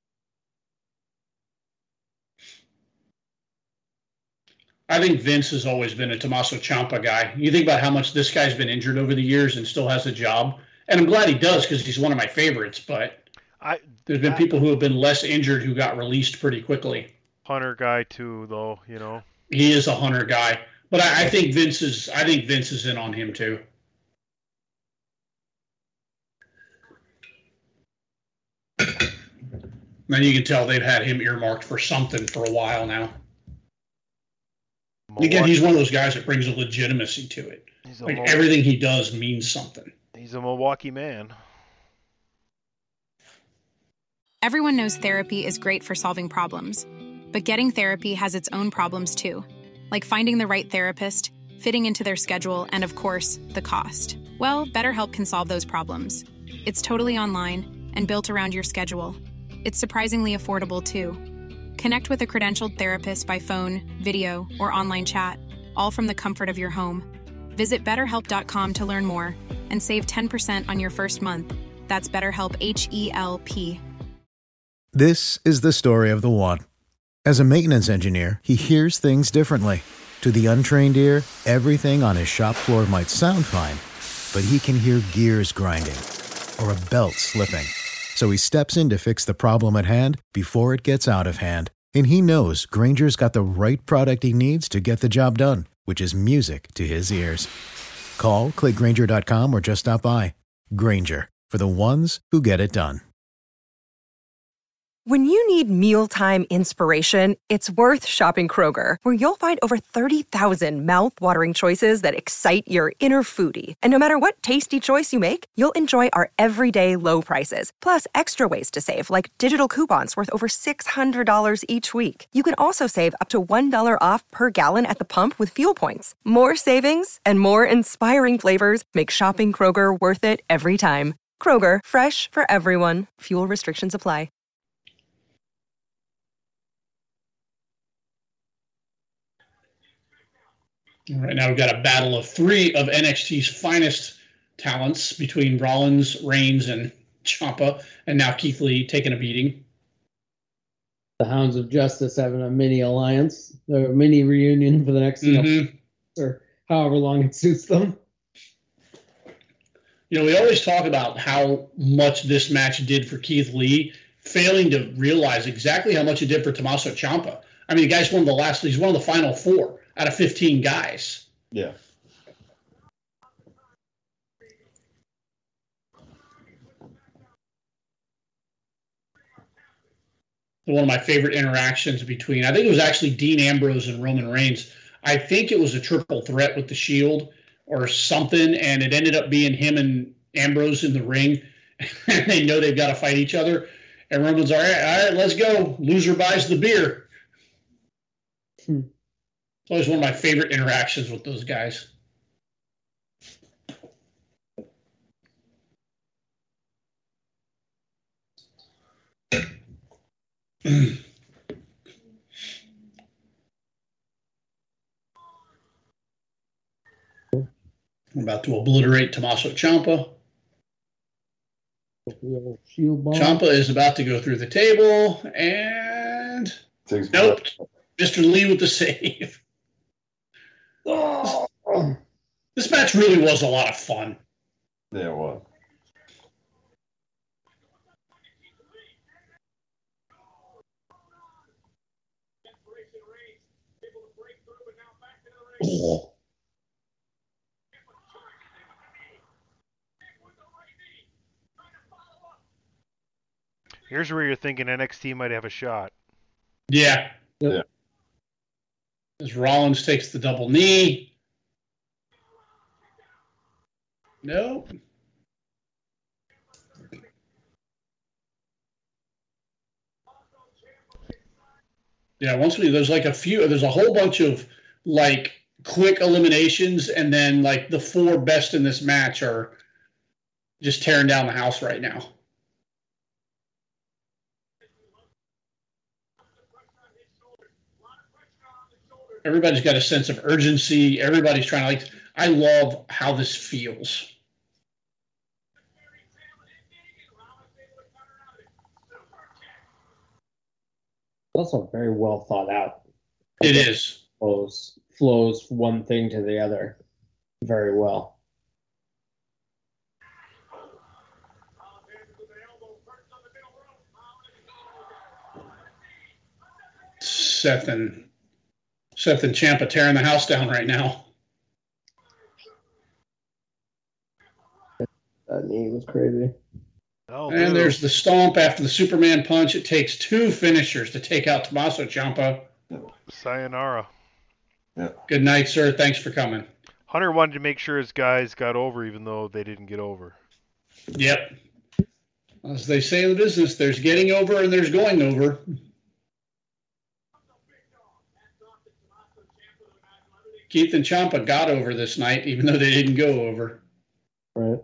C: I think Vince has always been a Tommaso Ciampa guy. You think about how much this guy's been injured over the years and still has a job. And I'm glad he does because he's one of my favorites, but there's been people who have been less injured who got released pretty quickly.
F: Hunter guy too, though,
C: He is a Hunter guy, but I think Vince is in on him too. Then you can tell they've had him earmarked for something for a while now. Again, he's one of those guys that brings a legitimacy to it. Like everything he does means something.
F: He's a Milwaukee man.
G: Everyone knows therapy is great for solving problems, but getting therapy has its own problems too, like finding the right therapist, fitting into their schedule, and of course, the cost. Well, BetterHelp can solve those problems. It's totally online and built around your schedule. It's surprisingly affordable too. Connect with a credentialed therapist by phone, video, or online chat, all from the comfort of your home. Visit BetterHelp.com to learn more and save 10% on your first month. That's BetterHelp, H-E-L-P.
A: This is the story of the one. As a maintenance engineer, he hears things differently. To the untrained ear, everything on his shop floor might sound fine, but he can hear gears grinding or a belt slipping. So he steps in to fix the problem at hand before it gets out of hand. And he knows Grainger's got the right product he needs to get the job done, which is music to his ears. Call, click Grainger.com, or just stop by. Grainger, for the ones who get it done.
B: When you need mealtime inspiration, it's worth shopping Kroger, where you'll find over 30,000 mouth-watering choices that excite your inner foodie. And no matter what tasty choice you make, you'll enjoy our everyday low prices, plus extra ways to save, like digital coupons worth over $600 each week. You can also save up to $1 off per gallon at the pump with fuel points. More savings and more inspiring flavors make shopping Kroger worth it every time. Kroger, fresh for everyone. Fuel restrictions apply.
C: All right, now we've got a battle of three of NXT's finest talents between Rollins, Reigns, and Ciampa, and now Keith Lee taking a beating.
D: The Hounds of Justice having a mini alliance, a mini reunion for the next, or however long it suits them.
C: We always talk about how much this match did for Keith Lee, failing to realize exactly how much it did for Tommaso Ciampa. I mean, the guy's he's one of the final four out of 15 guys.
E: Yeah.
C: One of my favorite interactions between, I think it was actually Dean Ambrose and Roman Reigns. I think it was a triple threat with the Shield or something, and it ended up being him and Ambrose in the ring. And they know they've got to fight each other. And Roman's, all right, let's go. Loser buys the beer. It's always one of my favorite interactions with those guys. We're about to obliterate Tommaso Ciampa. Ciampa is about to go through the table, and nope, Mr. Lee with the save. This match really was a lot of fun.
E: Yeah, it was.
C: Oh.
F: Here's where you're thinking NXT might have a shot.
C: Yeah.
E: Yeah.
C: As Rollins takes the double knee. Nope. Yeah, there's a whole bunch of like quick eliminations, and then like the 4 best in this match are just tearing down the house right now. Everybody's got a sense of urgency. Everybody's trying to I love how this feels.
D: Also very well thought out.
C: It is.
D: Flows one thing to the other very well.
C: Seth and Ciampa tearing the house down right now.
D: That knee was crazy.
F: Oh,
C: and there's the stomp after the Superman punch. It takes 2 finishers to take out Tommaso Ciampa.
F: Sayonara.
E: Yeah.
C: Good night, sir. Thanks for coming.
F: Hunter wanted to make sure his guys got over, even though they didn't get over.
C: Yep. As they say in the business, there's getting over and there's going over. Keith and Ciampa got over this night, even though they didn't go over.
D: Right.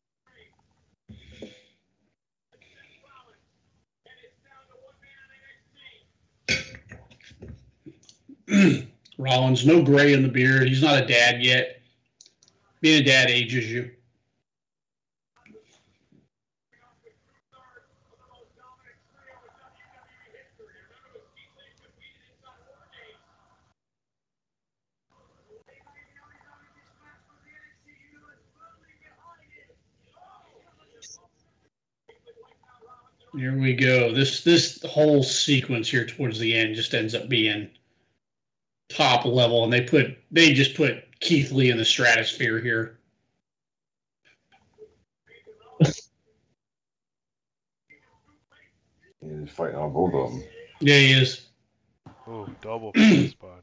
C: Rollins, no gray in the beard. He's not a dad yet. Being a dad ages you. Here we go. This whole sequence here towards the end just ends up being top level, and they just put Keith Lee in the stratosphere here.
E: He's fighting on both of them.
C: Yeah, he is.
F: Oh, double for his body.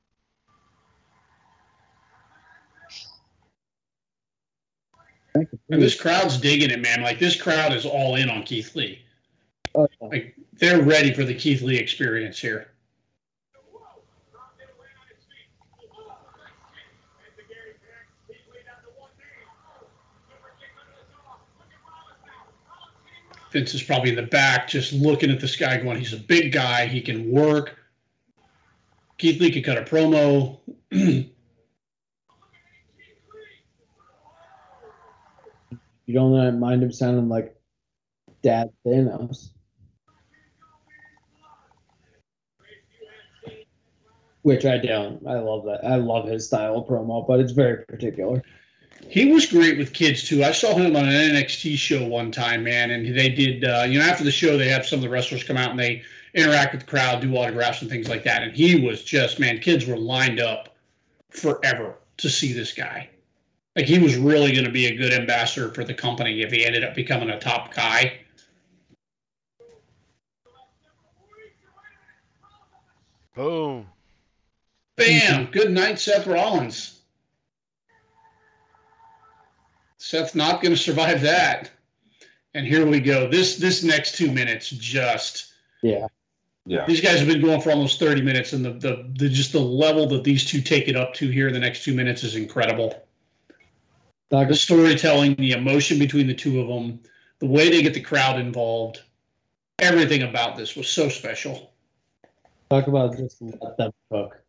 C: And this crowd's digging it, man. Like, this crowd is all in on Keith Lee.
D: Oh, yeah.
C: Like, they're ready for the Keith Lee experience here. Vince is probably in the back just looking at this guy going, he's a big guy. He can work. Keith Lee could cut a promo.
D: You don't mind him sounding like Dad Thanos. Which I don't. I love that. I love his style of promo, but it's very particular.
C: He was great with kids, too. I saw him on an NXT show one time, man, and they did, after the show, they have some of the wrestlers come out and they interact with the crowd, do autographs and things like that. And he was just, man, kids were lined up forever to see this guy. Like, he was really going to be a good ambassador for the company if he ended up becoming a top guy.
F: Boom.
C: Bam! Good night, Seth Rollins. Seth's not going to survive that. And here we go. This next 2 minutes just...
D: Yeah.
C: These guys have been going for almost 30 minutes, and the level that these two take it up to here in the next 2 minutes is incredible. The storytelling, the emotion between the two of them, the way they get the crowd involved. Everything about this was so special.
D: Talk about just let them cook.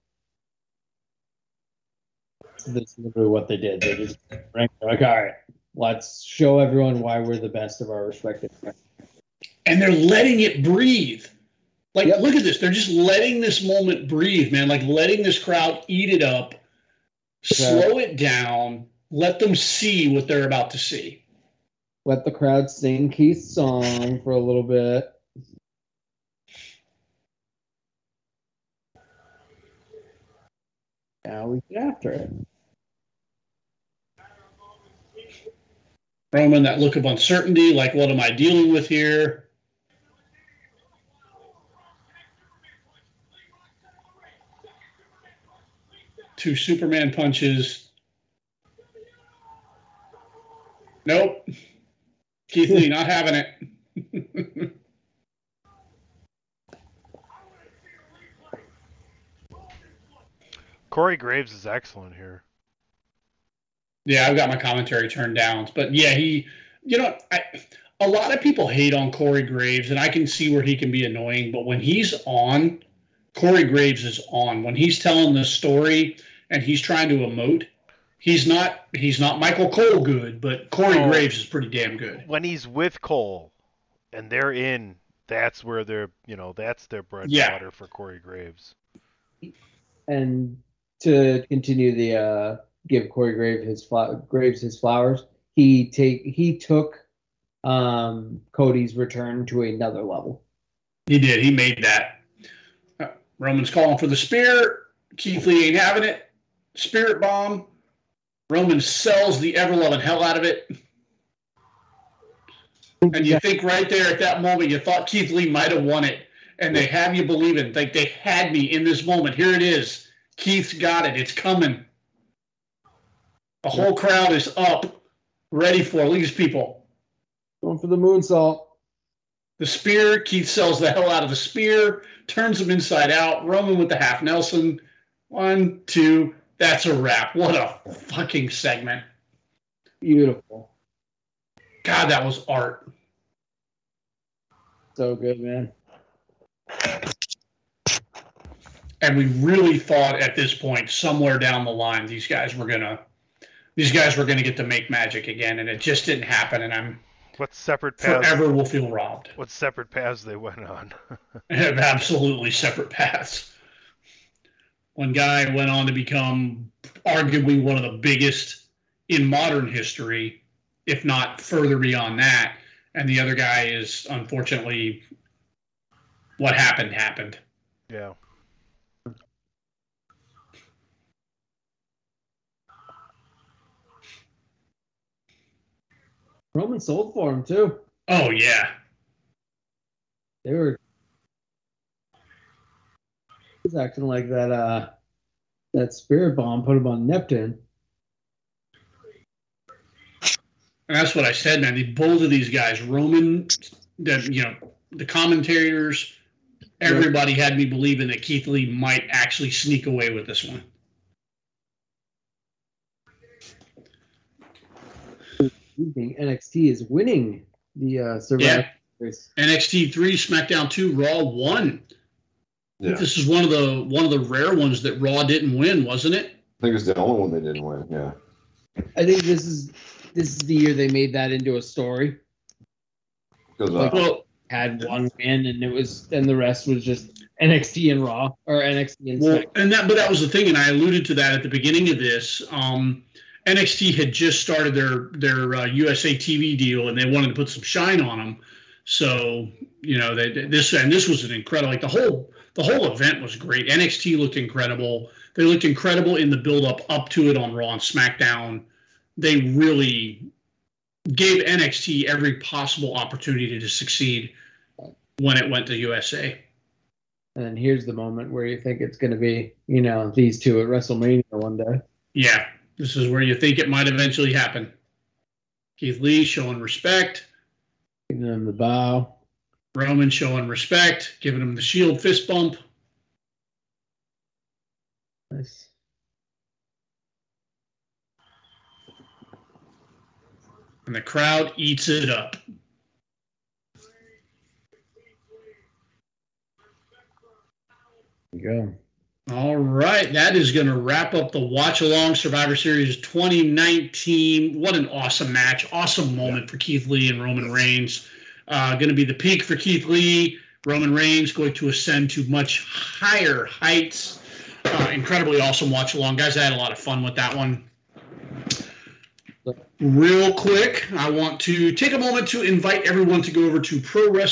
D: So this is literally what they did. They just like, all right, let's show everyone why we're the best of our respective.
C: And they're letting it breathe. Like,
D: Yep.
C: Look at this. They're just letting this moment breathe, man. Like letting this crowd eat it up, slow it down, let them see what they're about to see.
D: Let the crowd sing Keith's song for a little bit. Now we get after it.
C: Roman, that look of uncertainty, like, what am I dealing with here? Two Superman punches. Nope. Keith Lee not having it.
F: Corey Graves is excellent here.
C: Yeah, I've got my commentary turned down. But yeah, a lot of people hate on Corey Graves, and I can see where he can be annoying. But when he's on, Corey Graves is on. When he's telling the story and he's trying to emote, he's not Michael Cole good, but Corey Graves is pretty damn good.
F: When he's with Cole and they're in, that's where that's their bread and water for Corey Graves.
D: And to continue the give Corey Graves his flowers, he took Cody's return to another level.
C: He did. He made that. Roman's calling for the spear. Keith Lee ain't having it. Spirit bomb. Roman sells the ever-loving hell out of it. And you think right there at that moment, you thought Keith Lee might have won it. And they have you believing, like they had me in this moment. Here it is. Keith's got it. It's coming. The whole crowd is up, ready for it. Look at these people.
D: Going for the moonsault.
C: The spear. Keith sells the hell out of the spear, turns him inside out. Roman with the half Nelson. 1, 2. That's a wrap. What a fucking segment.
D: Beautiful.
C: God, that was art.
D: So good, man.
C: And we really thought at this point, somewhere down the line, these guys were gonna get to make magic again, and it just didn't happen. And
F: what separate paths
C: forever will feel robbed.
F: What separate paths they went on?
C: Absolutely separate paths. One guy went on to become arguably one of the biggest in modern history, if not further beyond that. And the other guy is, unfortunately, what happened.
F: Yeah.
D: Roman sold for him too.
C: Oh yeah.
D: He was acting like that spirit bomb put him on Neptune.
C: And that's what I said, man. Both of these guys, Roman, the commentators, everybody had me believing that Keith Lee might actually sneak away with this one.
D: NXT is winning the Survivor Series.
C: NXT 3, SmackDown 2, Raw 1.
E: Yeah.
C: This is one of the rare ones that Raw didn't win, wasn't it?
E: I think it's the only one they didn't win. Yeah.
D: I think this is the year they made that into a story.
E: Because
C: Had
D: one win, and the rest was just NXT and Raw, or NXT and SmackDown.
C: But that was the thing, and I alluded to that at the beginning of this. NXT had just started their USA TV deal, and they wanted to put some shine on them. So this was an incredible. Like the whole event was great. NXT looked incredible. They looked incredible in the build up to it on Raw and SmackDown. They really gave NXT every possible opportunity to succeed when it went to USA.
D: And here's the moment where you think it's going to be, these two at WrestleMania one day.
C: Yeah, this is where you think it might eventually happen. Keith Lee showing respect.
D: Giving him the bow.
C: Roman showing respect, giving him the Shield fist bump.
D: Nice.
C: And the crowd eats it up.
D: There you go.
C: All right, that is going to wrap up the Watch Along Survivor Series 2019. What an awesome match, awesome moment for Keith Lee and Roman Reigns. Going to be the peak for Keith Lee. Roman Reigns going to ascend to much higher heights. Incredibly awesome Watch Along. Guys, I had a lot of fun with that one. Real quick, I want to take a moment to invite everyone to go over to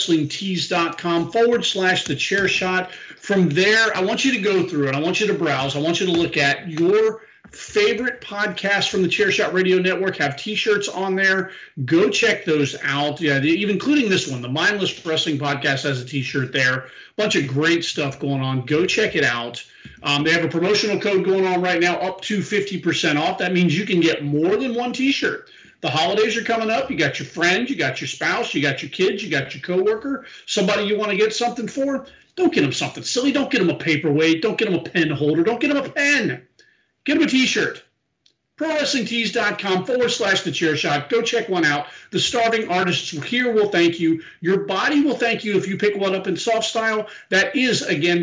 C: ProWrestlingTees.com/thechairshot. From there, I want you to go through it. I want you to browse. I want you to look at your favorite podcasts from the Chairshot Radio Network, have T-shirts on there. Go check those out. Yeah, even including this one, the Mindless Wrestling Podcast has a T-shirt there. Bunch of great stuff going on. Go check it out. They have a promotional code going on right now, up to 50% off. That means you can get more than one T-shirt. The holidays are coming up. You got your friend, you got your spouse, you got your kids, you got your coworker, somebody you want to get something for. Don't get them something silly. Don't get them a paperweight. Don't get them a pen holder. Don't get them a pen. Get them a T-shirt. ProWrestlingTees.com/thechairshot. Go check one out. The starving artists here will thank you. Your body will thank you if you pick one up in soft style. That is, again,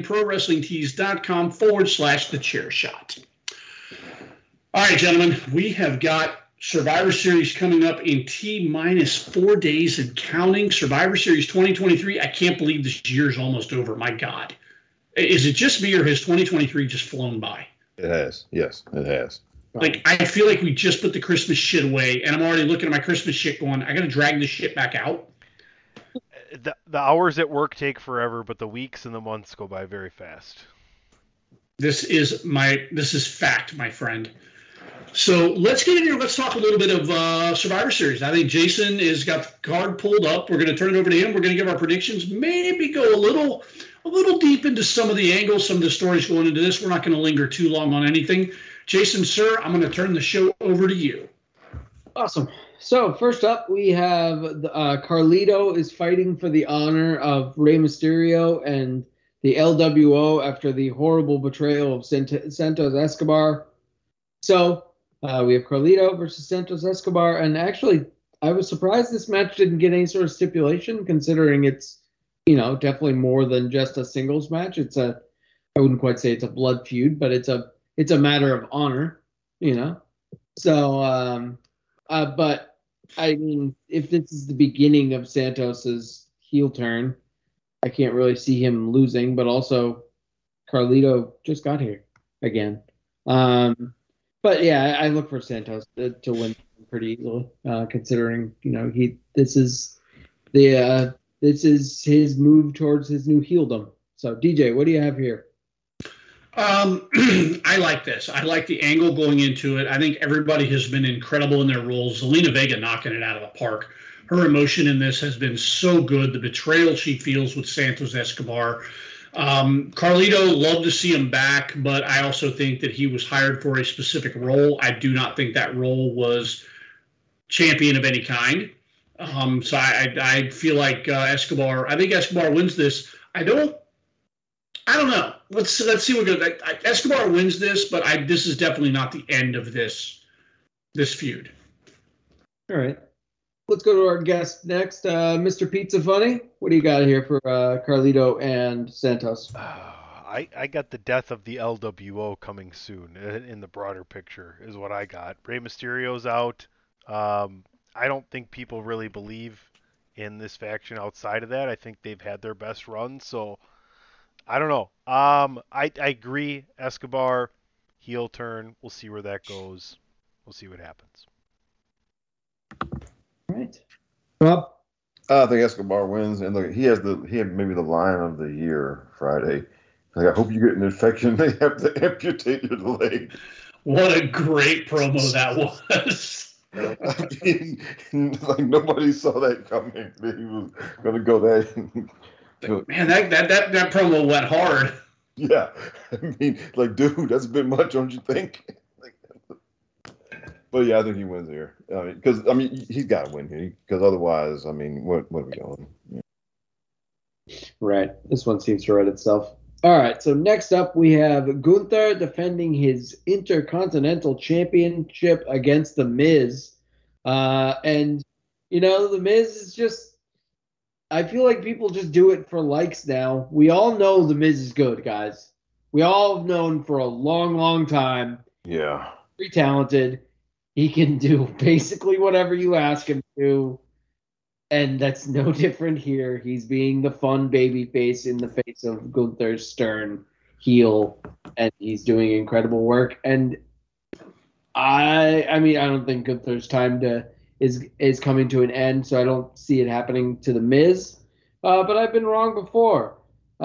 C: ProWrestlingTees.com/thechairshot. All right, gentlemen, we have got Survivor Series coming up in T-4 days and counting. Survivor Series 2023. I can't believe this year's almost over. My God. Is it just me, or has 2023 just flown by?
E: It has. Yes, it has.
C: Like, I feel like we just put the Christmas shit away, and I'm already looking at my Christmas shit going, I got to drag this shit back out.
F: The hours at work take forever, but the weeks and the months go by very fast.
C: This is fact, my friend. So let's get in here. Let's talk a little bit of Survivor Series. I think Jason has got the card pulled up. We're going to turn it over to him. We're going to give our predictions. Maybe go a little deep into some of the angles, some of the stories going into this. We're not going to linger too long on anything. Jason, sir, I'm going to turn the show over to you.
D: Awesome. So first up, we have Carlito is fighting for the honor of Rey Mysterio and the LWO after the horrible betrayal of Santos Escobar. So we have Carlito versus Santos Escobar, and actually, I was surprised this match didn't get any sort of stipulation, considering it's, definitely more than just a singles match. I wouldn't quite say it's a blood feud, but it's a matter of honor, So, but I mean, if this is the beginning of Santos's heel turn, I can't really see him losing. But also, Carlito just got here again. But yeah, I look for Santos to win pretty easily, considering this is his move towards his new heeldom. So DJ, what do you have here?
C: I like this. I like the angle going into it. I think everybody has been incredible in their roles. Zelina Vega knocking it out of the park. Her emotion in this has been so good. The betrayal she feels with Santos Escobar. Carlito, love to see him back, but I also think that he was hired for a specific role. I do not think that role was champion of any kind. So I feel like Escobar. I think Escobar wins this. I don't know. Let's see what goes. Escobar wins this, but this is definitely not the end of this feud.
D: All right. Let's go to our guest next, Mr. Pizza Funny. What do you got here for Carlito and Santos?
F: I got the death of the LWO coming soon in the broader picture is what I got. Rey Mysterio's out. I don't think people really believe in this faction outside of that. I think they've had their best run, so I don't know. I agree. Escobar, heel turn. We'll see where that goes. We'll see what happens.
D: All right. Rob?
E: I think Escobar wins, and look, he had maybe the line of the year Friday. Like, I hope you get an infection. They have to amputate your leg.
C: What a great promo that was.
E: I mean, like, nobody saw that coming. He was going to go there.
C: Man, that promo went hard.
E: Yeah. I mean, like, dude, that's a bit much, don't you think? But yeah, I think he wins here. Because he's got to win here. Because otherwise, what are we doing? Yeah.
D: Right. This one seems to write itself. All right. So next up, we have Gunther defending his Intercontinental Championship against The Miz. And The Miz is just. I feel like people just do it for likes now. We all know The Miz is good, guys. we all have known for a long, long time.
E: Yeah.
D: Very talented. He can do basically whatever you ask him to. And that's no different here. He's being the fun baby face in the face of Gunther's stern heel, and he's doing incredible work. And I mean, I don't think Gunther's time is coming to an end, so I don't see it happening to the Miz. But I've been wrong before.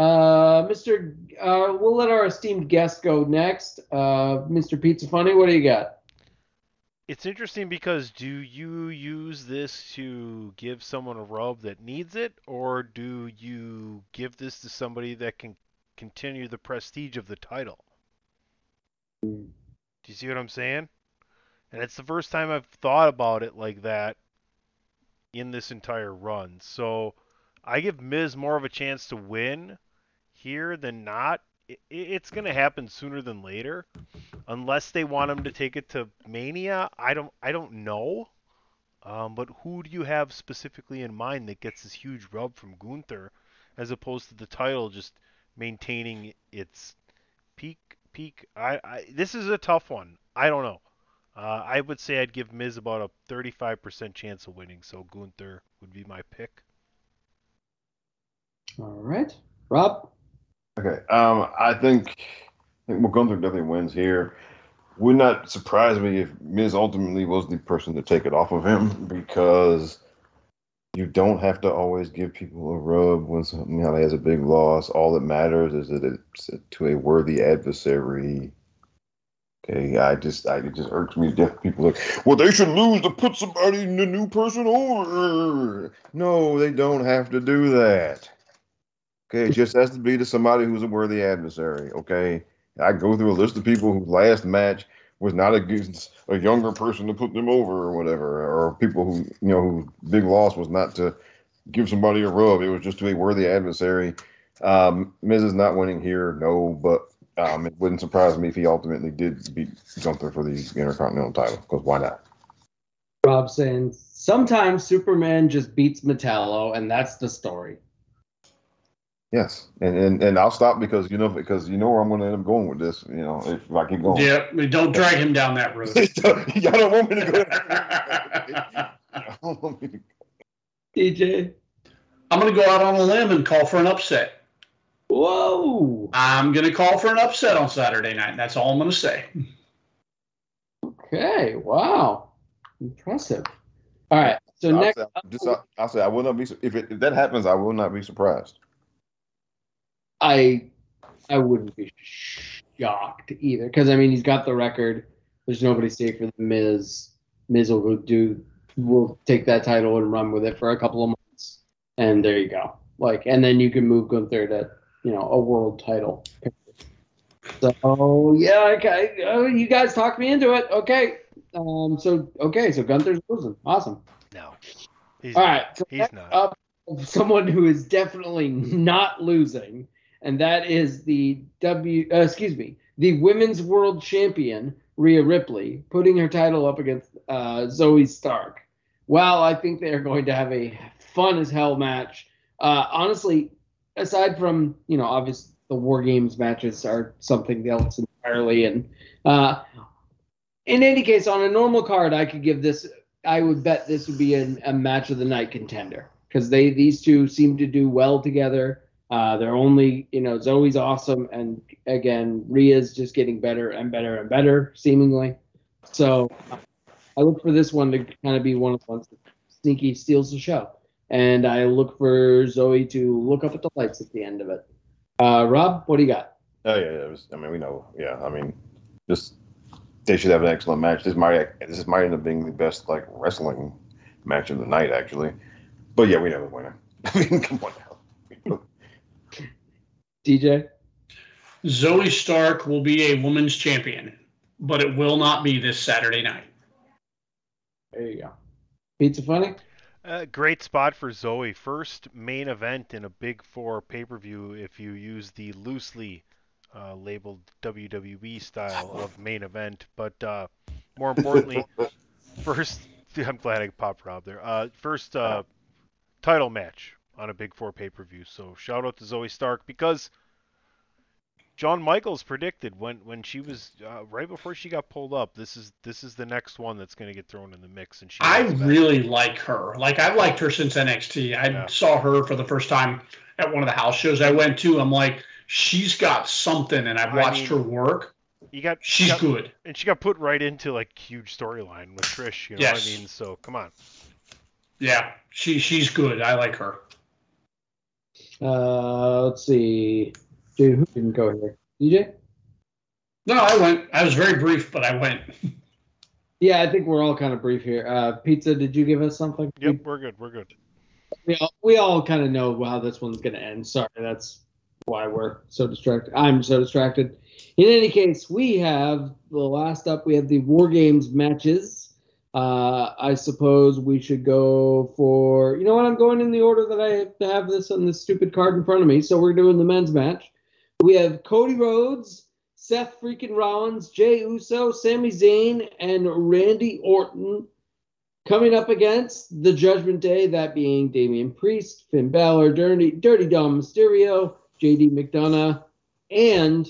D: We'll let our esteemed guest go next. Mr. Pizza Funny, what do you got?
F: It's interesting because do you use this to give someone a rub that needs it, or do you give this to somebody that can continue the prestige of the title? Do you see what I'm saying? And it's the first time I've thought about it like that in this entire run. So I give Miz more of a chance to win here than not. It's going to happen sooner than later, unless they want him to take it to Mania. I don't know. But who do you have specifically in mind that gets this huge rub from Gunther, as opposed to the title just maintaining its peak? This is a tough one. I don't know. I would say I'd give Miz about a 35% chance of winning, so Gunther would be my pick.
D: All right, Rob.
E: Okay. I think Gunther definitely wins here. Would not surprise me if Miz ultimately was the person to take it off of him, because you don't have to always give people a rub when somebody has a big loss. All that matters is that it's to a worthy adversary. Okay, it just irks me to death. People like, well, they should lose to put somebody, the new person over. No, they don't have to do that. Okay, it just has to be to somebody who's a worthy adversary. Okay, I go through a list of people whose last match was not against a younger person to put them over or whatever, or people who whose big loss was not to give somebody a rub. It was just to a worthy adversary. Miz is not winning here, no, but it wouldn't surprise me if he ultimately did beat Gunther for the Intercontinental title, because why not?
D: Rob saying sometimes Superman just beats Metallo, and that's the story.
E: Yes, and I'll stop because you know where I'm going to end up going with this. If I keep going.
C: Yeah, don't drag him down that road.
E: Y'all don't want me to go.
D: DJ,
C: I'm going to go out on a limb and call for an upset.
D: Whoa!
C: I'm going to call for an upset on Saturday night. That's all I'm going to say.
D: Okay. Wow. Impressive. All right. So next,
E: I'll say I will not be if that happens. I will not be surprised.
D: I wouldn't be shocked either, because I mean he's got the record. There's nobody safe for the Miz. Miz will take that title and run with it for a couple of months, and there you go. And then you can move Gunther to a world title. So yeah, okay. You guys talked me into it. Okay. So Gunther's losing. Awesome.
F: No.
D: All right. So
F: he's not.
D: Up, someone who is definitely not losing. And that is the women's world champion, Rhea Ripley, putting her title up against Zoe Stark. Well, I think they are going to have a fun as hell match. Honestly, aside from, obviously the War Games matches are something else entirely. And in any case, on a normal card, I would bet this would be a match of the night contender, because these two seem to do well together. They're only, Zoe's awesome, and again, Rhea's just getting better and better and better, seemingly. So I look for this one to kind of be one of the ones that sneaky steals the show, and I look for Zoe to look up at the lights at the end of it. Rob, what do you got?
E: Oh yeah. We know. Yeah, they should have an excellent match. This might end up being the best wrestling match of the night, actually. But yeah, we know the winner. I mean, come on now.
D: DJ?
C: Zoe Stark will be a women's champion, but it will not be this Saturday night.
D: There you go. Pizza Funny?
F: Great spot for Zoe. First main event in a Big Four pay-per-view if you use the loosely labeled WWE style of main event. But more importantly, first, I'm glad I popped Rob there. First title match on a Big Four pay-per-view. So shout out to Zoe Stark, because John Michaels predicted when she was right before she got pulled up. This is the next one that's going to get thrown in the mix, and
C: I really like her. Like I've liked her since NXT. I saw her for the first time at one of the house shows I went to. I'm like, she's got something, and I've watched her work. She's good,
F: and she got put right into like huge storyline with Trish. You know what I mean? So come on.
C: Yeah, she's good. I like her.
D: Let's see. Dude, who didn't go here? DJ?
C: No, I went. I was very brief, but I went.
D: Yeah, I think we're all kind of brief here. Pizza, did you give us something?
F: Yep, we're good. We're good.
D: We all kind of know how this one's going to end. Sorry, that's why we're so distracted. I'm so distracted. In any case, we have the last up. We have the War Games matches. I suppose we should go for. You know what? I'm going in the order that I have this on this stupid card in front of me. So we're doing the men's match. We have Cody Rhodes, Seth freaking Rollins, Jey Uso, Sami Zayn, and Randy Orton coming up against the Judgment Day, that being Damian Priest, Finn Balor, Dirty Dom Mysterio, JD McDonough, and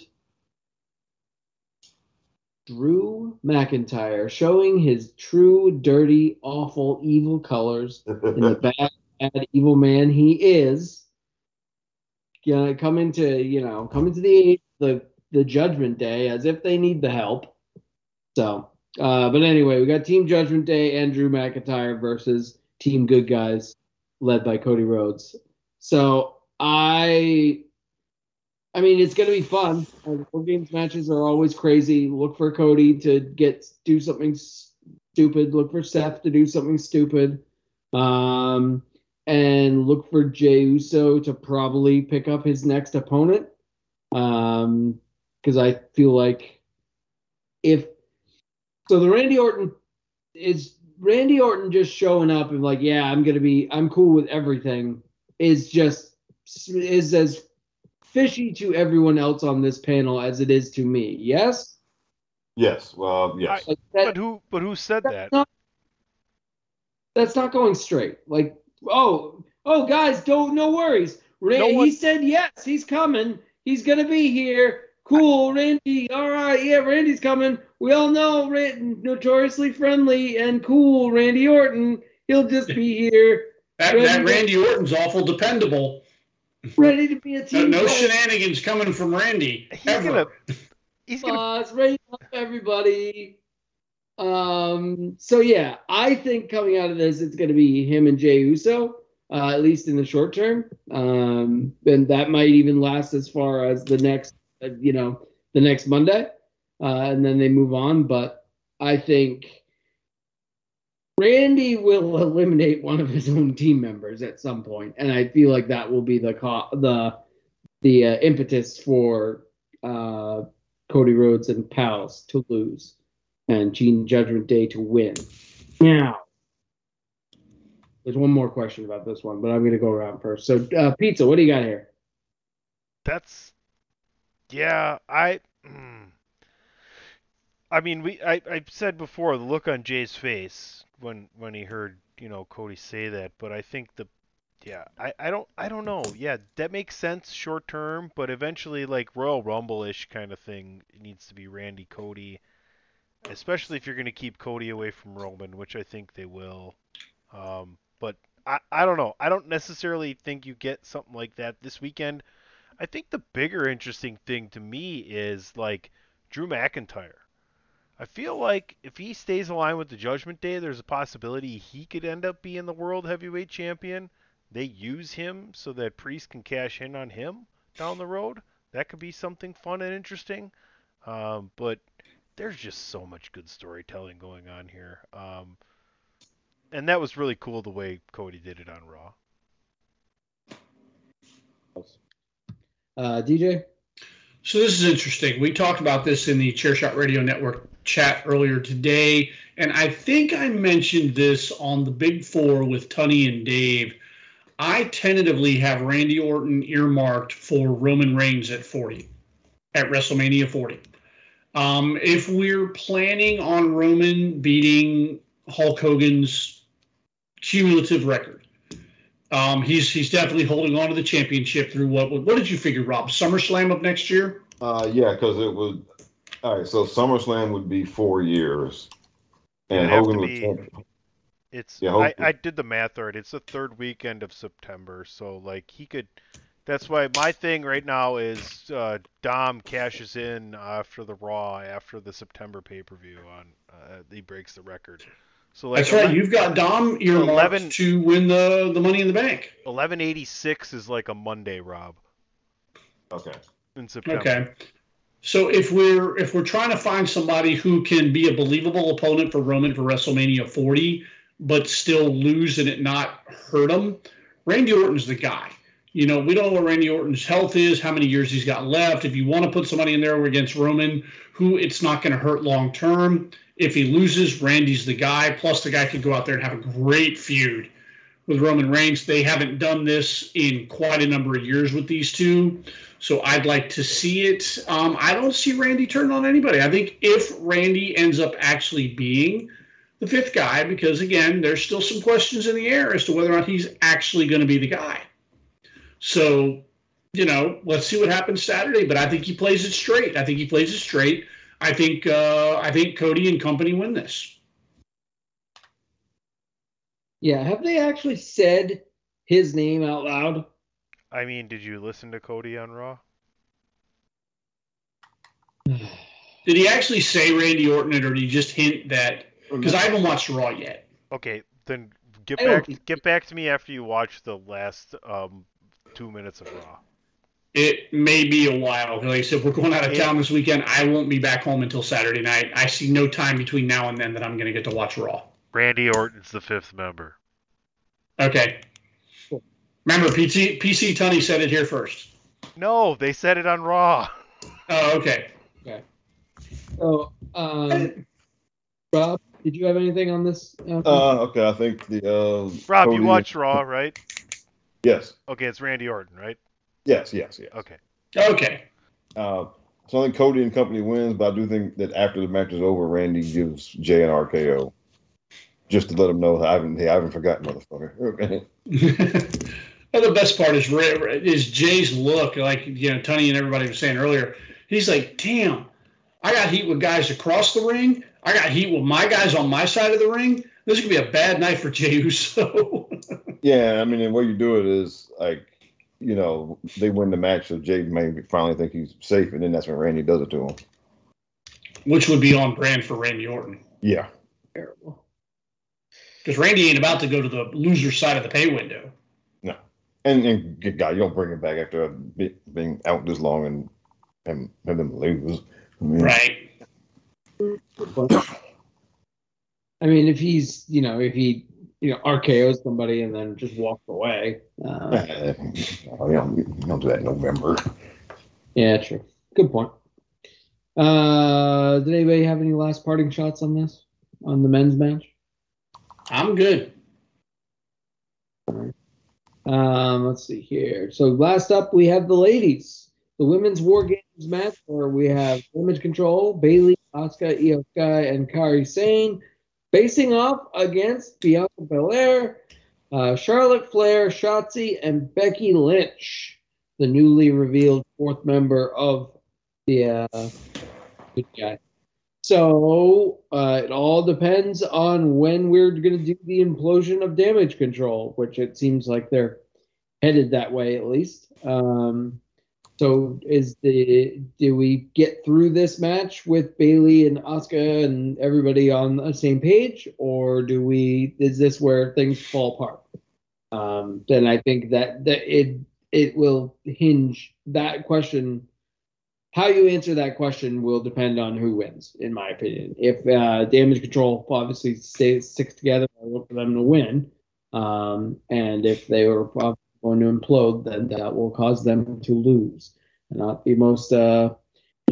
D: Drew McIntyre, showing his true, dirty, awful, evil colors in the bad, evil man he is. Coming to the Judgment Day as if they need the help. So, but anyway, we got Team Judgment Day and Drew McIntyre versus Team Good Guys, led by Cody Rhodes. So I mean, it's going to be fun. War Games matches are always crazy. Look for Cody to do something stupid. Look for Seth to do something stupid. And look for Jey Uso to probably pick up his next opponent. Because I feel like the Randy Orton just showing up and like, yeah, I'm cool with everything is as fishy to everyone else on this panel as it is to me. Yes?
E: Yes. Well, yes.
F: But who said that?
D: That's not going straight. Like, oh, guys, no worries. He said yes, he's coming. He's going to be here. Cool, Randy. All right, yeah, Randy's coming. We all know notoriously friendly and cool Randy Orton. He'll just be here.
C: That Randy Orton's awful dependable.
D: Ready to be a team.
C: No shenanigans coming from Randy.
F: He's gonna
D: ready up everybody. So yeah, I think coming out of this, it's going to be him and Jey Uso, at least in the short term. And that might even last as far as the next Monday, and then they move on. But I think Randy will eliminate one of his own team members at some point, and I feel like that will be the impetus for Cody Rhodes and Palace to lose and Team Judgment Day to win. Now, there's one more question about this one, but I'm going to go around first. So, Pizza, what do you got here?
F: I mean, I said before the look on Jay's face when he heard Cody say that, but I think I don't know. Yeah, that makes sense short term, but eventually like Royal Rumble-ish kind of thing, it needs to be Randy Cody, especially if you're going to keep Cody away from Roman, which I think they will. But I don't know. I don't necessarily think you get something like that this weekend. I think the bigger interesting thing to me is like Drew McIntyre. I feel like if he stays aligned with the Judgment Day, there's a possibility he could end up being the World Heavyweight Champion. They use him so that Priest can cash in on him down the road. That could be something fun and interesting. But there's just so much good storytelling going on here. And that was really cool the way Cody did it on Raw.
D: DJ?
C: So this is interesting. We talked about this in the Chairshot Radio Network chat earlier today, and I think I mentioned this on the Big Four with Tunney and Dave. I tentatively have Randy Orton earmarked for Roman Reigns at WrestleMania 40. If we're planning on Roman beating Hulk Hogan's cumulative record, He's definitely holding on to the championship through what did you figure, Rob? SummerSlam of next year?
E: Yeah, because it would. All right, so SummerSlam would be 4 years, and
F: It'd have
E: Hogan
F: to
E: would.
F: be- It's
E: Yeah,
F: I did the math already. It's the third weekend of September, so like he could. That's why my thing right now is Dom cashes in after the Raw after the September pay-per-view on he breaks the record. So like
C: That's right. You've got Dom earmarked
F: 11
C: to win the Money in the Bank.
F: 1186 is like a Monday, Rob.
E: Okay.
F: In September.
C: Okay. So if we're trying to find somebody who can be a believable opponent for Roman for WrestleMania 40, but still lose and it not hurt him, Randy Orton's the guy. You know, we don't know what Randy Orton's health is, how many years he's got left. If you want to put somebody in there against Roman, who it's not going to hurt long term. If he loses, Randy's the guy. Plus, the guy could go out there and have a great feud with Roman Reigns. They haven't done this in quite a number of years with these two. So I'd like to see it. I don't see Randy turn on anybody. I think if Randy ends up actually being the fifth guy, because, again, there's still some questions in the air as to whether or not he's actually going to be the guy. So, you know, let's see what happens Saturday. But I think he plays it straight. I think Cody and company win this.
D: Yeah, have they actually said his name out loud?
F: I mean, did you listen to Cody on Raw?
C: Did he actually say Randy Orton, or did he just hint that? Because I haven't watched Raw yet.
F: Okay, then get back to me after you watch the last 2 minutes of Raw.
C: It may be a while. Like I said, if we're going out of town this weekend, I won't be back home until Saturday night. I see no time between now and then that I'm going to get to watch Raw.
F: Randy Orton's the fifth member.
C: Okay. Remember, PC Tunney said it here first.
F: No, they said it on Raw.
C: Oh, okay.
D: Okay. So, Rob, did you have anything on this?
E: Okay, I think the
F: Rob,
E: Cody,
F: you watched Raw, right?
E: Yes.
F: Okay, it's Randy Orton, right?
E: Yes.
F: Okay.
E: So I think Cody and company wins, but I do think that after the match is over, Randy gives Jay an RKO, just to let him know I haven't forgotten, motherfucker. Okay.
C: Well, the best part is Jay's look. Like, you know, Tunney and everybody was saying earlier, he's like, damn, I got heat with guys across the ring. I got heat with my guys on my side of the ring. This is going to be a bad night for Jey Uso.
E: Yeah, I mean, the way you do it is, like, you know, they win the match, so Jay may finally think he's safe, and then that's when Randy does it to him.
C: Which would be on brand for Randy Orton.
E: Yeah.
D: Terrible.
C: Because Randy ain't about to go to the loser side of the pay window.
E: No. And good God, you don't bring him back after being out this long and have them lose. I mean,
C: right.
D: I mean, if he RKOs somebody and then just walks away.
E: you don't do that in November.
D: Yeah, true. Good point. Did anybody have any last parting shots on this? On the men's match?
C: I'm good.
D: All right. Let's see here. So last up, we have the ladies. The women's War Games match where we have Damage Control, Bayley, Asuka, Io Sky, and Kairi Sane facing off against Bianca Belair, Charlotte Flair, Shotzi, and Becky Lynch, the newly revealed fourth member of the Good Guy. So it all depends on when we're going to do the implosion of Damage Control, which it seems like they're headed that way at least. So do we get through this match with Bayley and Asuka and everybody on the same page, or is this where things fall apart? Then I think that it will hinge that question. How you answer that question will depend on who wins, in my opinion. If Damage Control obviously sticks together, I look for them to win. And if they were probably going to implode, then that will cause them to lose. And not the most, not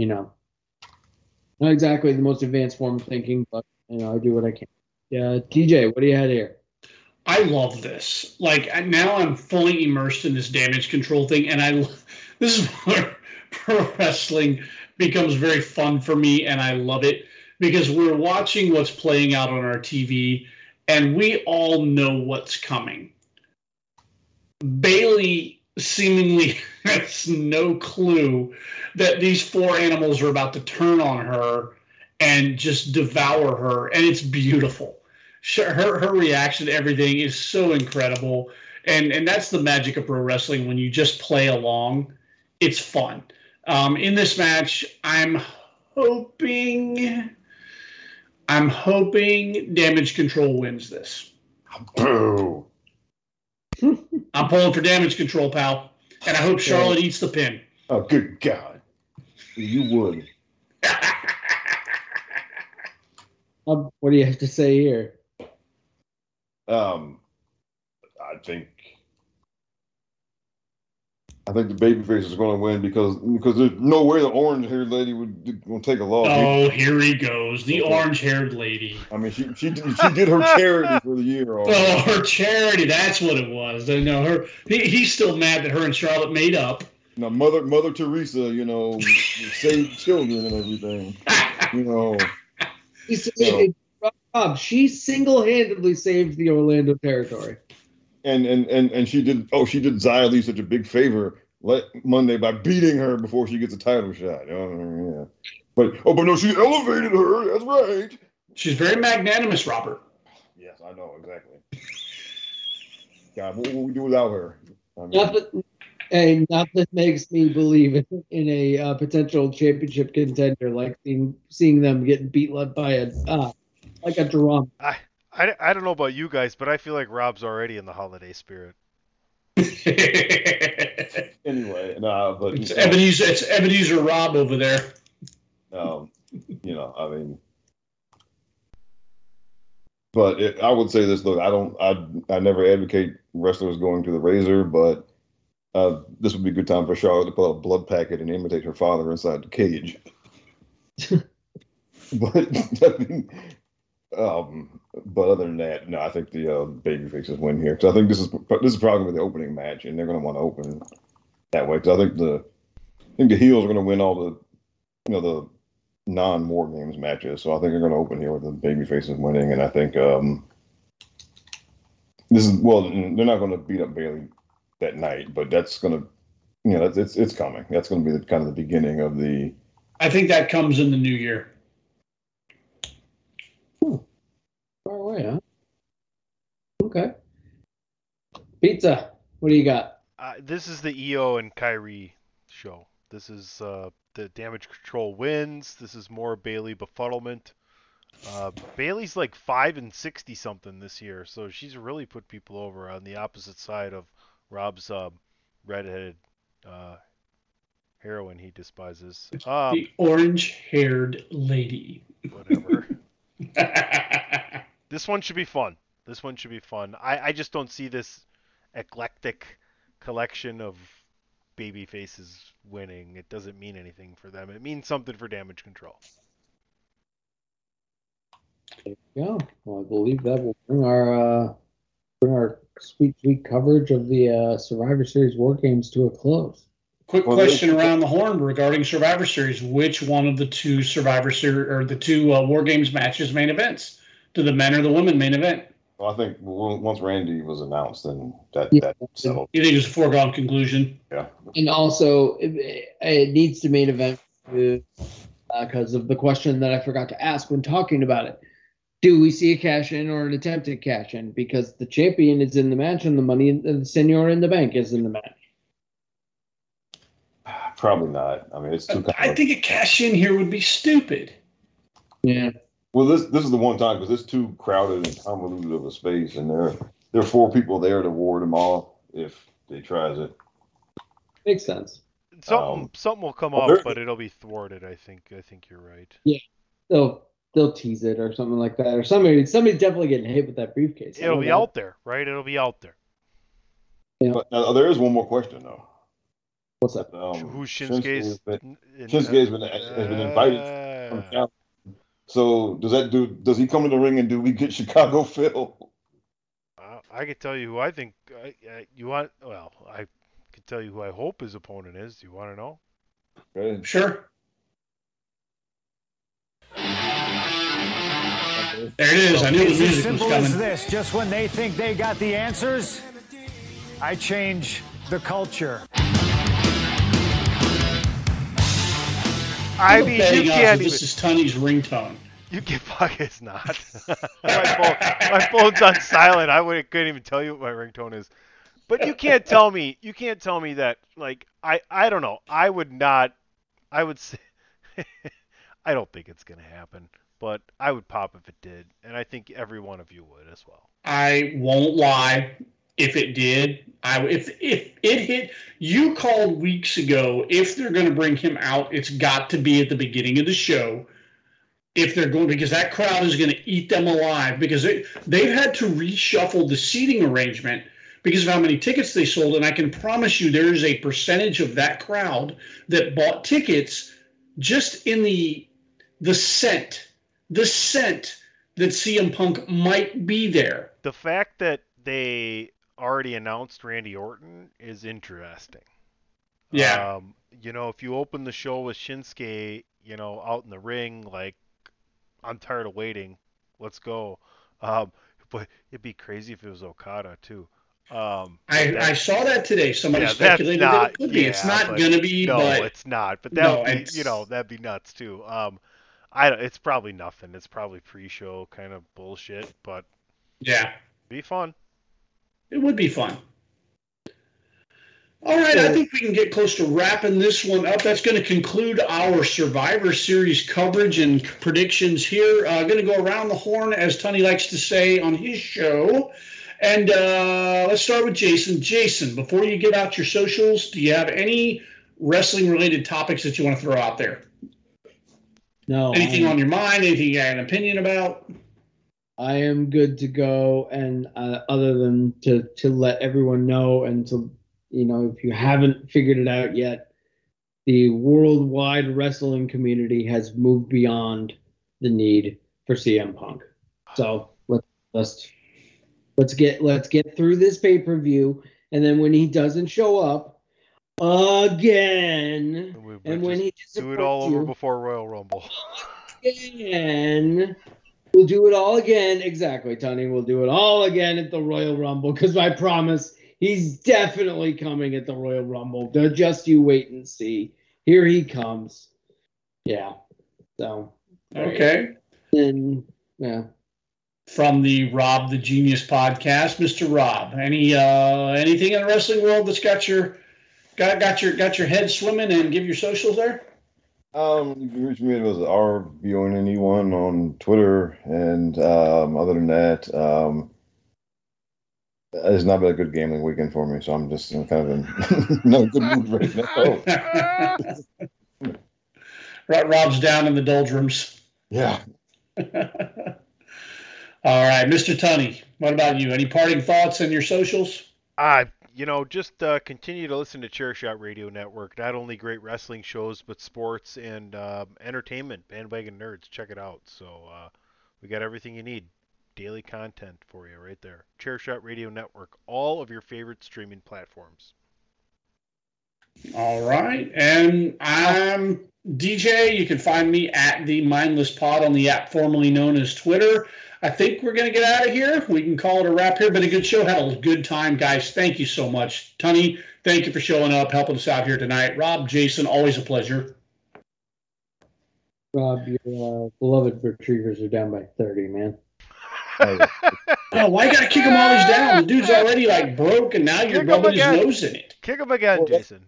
D: exactly the most advanced form of thinking, but, I do what I can. Yeah, TJ, what do you have here?
C: I love this. Like, now I'm fully immersed in this Damage Control thing, and this is where pro wrestling becomes very fun for me, and I love it because we're watching what's playing out on our TV, and we all know what's coming. Bayley seemingly has no clue that these 4 animals are about to turn on her and just devour her, and it's beautiful. Her reaction to everything is so incredible, and that's the magic of pro wrestling. When you just play along, it's fun. In this match, I'm hoping Damage Control wins this.
E: Boo.
C: I'm pulling for Damage Control, pal, and I hope Charlotte eats the pin.
E: Oh, good God. You would.
D: What do you have to say here?
E: I think the babyface is going to win because there's no way the orange-haired lady would take a loss.
C: Oh, here he goes, the orange-haired lady.
E: I mean, she did her charity for the year.
C: Oh, her charity, that's what it was. No, he's still mad that her and Charlotte made up.
E: Now, Mother Teresa, saved children and everything.
D: Rob, she single-handedly saved the Orlando territory.
E: And she did Xia Li such a big favor Monday by beating her before she gets a title shot. Yeah. But no, she elevated her. That's right.
C: She's very magnanimous, Robert.
E: Yes, I know exactly. God, what would we do without her?
D: Nothing makes me believe in a potential championship contender, like seeing them getting beat by a drum.
F: I don't know about you guys, but I feel like Rob's already in the holiday spirit.
E: Anyway, but
C: it's Ebenezer Rob over there.
E: I would say this. Look, I never advocate wrestlers going to the razor, but this would be a good time for Charlotte to pull out a blood packet and imitate her father inside the cage. But other than that, no, I think the babyfaces win here. Because I think this is probably the opening match, and they're going to want to open that way. Because I think the heels are going to win all the the non-War Games matches. So I think they're going to open here with the babyfaces winning, and I think they're not going to beat up Bayley that night, but that's going to it's coming. That's going to be the kind of the beginning of the.
C: I think that comes in the new year.
D: Far away, huh? Okay. Pizza, what do you got?
F: This is the Io and Kyrie show. This is the Damage Control wins. This is more Bayley befuddlement. Bayley's like 5-60 something this year, so she's really put people over on the opposite side of Rob's redheaded heroine he despises.
C: The orange-haired lady.
F: Whatever. This one should be fun. I just don't see this eclectic collection of baby faces winning. It doesn't mean anything for them. It means something for Damage Control.
D: There you go. Well, I believe that will bring our sweet coverage of the Survivor Series War Games to a close.
C: Quick question around the horn regarding Survivor Series. Which one of the two Survivor Series or the two War Games matches main events? Do the men or the women main event?
E: Well, I think once Randy was announced, then that settled.
C: You think it was a foregone conclusion?
E: Yeah.
D: And also, it needs to main event because of the question that I forgot to ask when talking about it. Do we see a cash in or an attempted cash in? Because the champion is in the match and the money and the Senor in the Bank is in the match.
E: Probably not. I mean, it's too.
C: I think a cash in here would be stupid.
D: Yeah.
E: Well, this is the one time because it's too crowded and convoluted of a space, and there are 4 people there to ward him off if they tries it.
D: Makes sense.
F: Something will come up, but it'll be thwarted. I think you're right.
D: Yeah, they'll tease it or something like that, or somebody's definitely getting hit with that briefcase.
F: It'll be out there, right? It'll be out there.
D: Yeah.
E: But there is one more question though.
D: What's that?
F: Who's Shinsuke's?
E: Shinsuke has been invited from Cal. So does he come to the ring and do we get Chicago Phil?
F: I could tell you who I think you want. Well, I could tell you who I hope his opponent is. Do you want to know?
E: Good.
C: Sure. There it is. I knew the music was coming.
H: As this, just when they think they got the answers, I change the culture.
F: I mean, you can't
C: This is Tony's ringtone.
F: You can fuck it's not. my phone's on silent. Couldn't even tell you what my ringtone is. But you can't tell me that, like, I don't know. I would say I don't think it's gonna happen, but I would pop if it did, and I think every one of you would as well.
C: I won't lie. If it did, if it hit, you called weeks ago, if they're going to bring him out, it's got to be at the beginning of the show. If they're going, because that crowd is going to eat them alive, because they've had to reshuffle the seating arrangement because of how many tickets they sold. And I can promise you there is a percentage of that crowd that bought tickets just in the scent that CM Punk might be there.
F: The fact that they already announced Randy Orton is interesting.
C: Yeah.
F: If you open the show with Shinsuke, out in the ring, like, I'm tired of waiting, let's go. But it'd be crazy if it was Okada too.
C: I saw that today. Somebody speculated that it could be. It's not going to be.
F: No,
C: but
F: it's not. But that'd be nuts too. It's probably nothing. It's probably pre-show kind of bullshit. But
C: yeah,
F: be fun.
C: It would be fun. All right, I think we can get close to wrapping this one up. That's going to conclude our Survivor Series coverage and predictions here. Going to go around the horn, as Tony likes to say on his show. And let's start with Jason. Jason, before you get out your socials, do you have any wrestling-related topics that you want to throw out there?
D: No.
C: Anything on your mind? Anything you got an opinion about?
D: I am good to go, and other than to let everyone know, and to, if you haven't figured it out yet, the worldwide wrestling community has moved beyond the need for CM Punk. So let's get through this pay-per-view, and then when he doesn't show up again, and when he
F: do it all over before Royal Rumble
D: again. We'll do it all again. Exactly, Tony. We'll do it all again at the Royal Rumble, because I promise he's definitely coming at the Royal Rumble. Just you wait and see. Here he comes. Yeah. So.
C: Okay.
D: Then, yeah.
C: From the Rob the Genius podcast, Mr. Rob, anything in the wrestling world that's got your head swimming, and give your socials there?
E: You can reach me as RVONNE1 on Twitter, and other than that, it's not been a good gambling weekend for me, so I'm just kind of in not a good mood right now.
C: Rob's down in the doldrums.
E: Yeah.
C: All right, Mr. Tunney, what about you? Any parting thoughts on your socials?
F: Just continue to listen to Chairshot Radio Network. Not only great wrestling shows, but sports and entertainment. Bandwagon Nerds, check it out. So we got everything you need. Daily content for you right there. Chairshot Radio Network. All of your favorite streaming platforms.
C: All right. And I'm DJ. You can find me at the Mindless Pod on the app formerly known as Twitter. I think we're going to get out of here. We can call it a wrap here. Been a good show. Had a good time, guys. Thank you so much. Tunney, thank you for showing up, helping us out here tonight. Rob, Jason, always a pleasure.
D: Rob, your beloved retrievers are down by 30, man.
C: Oh, why you got to kick them always down? The dude's already broke, and now you're rubbing his nose in it.
F: Kick him again, Jason.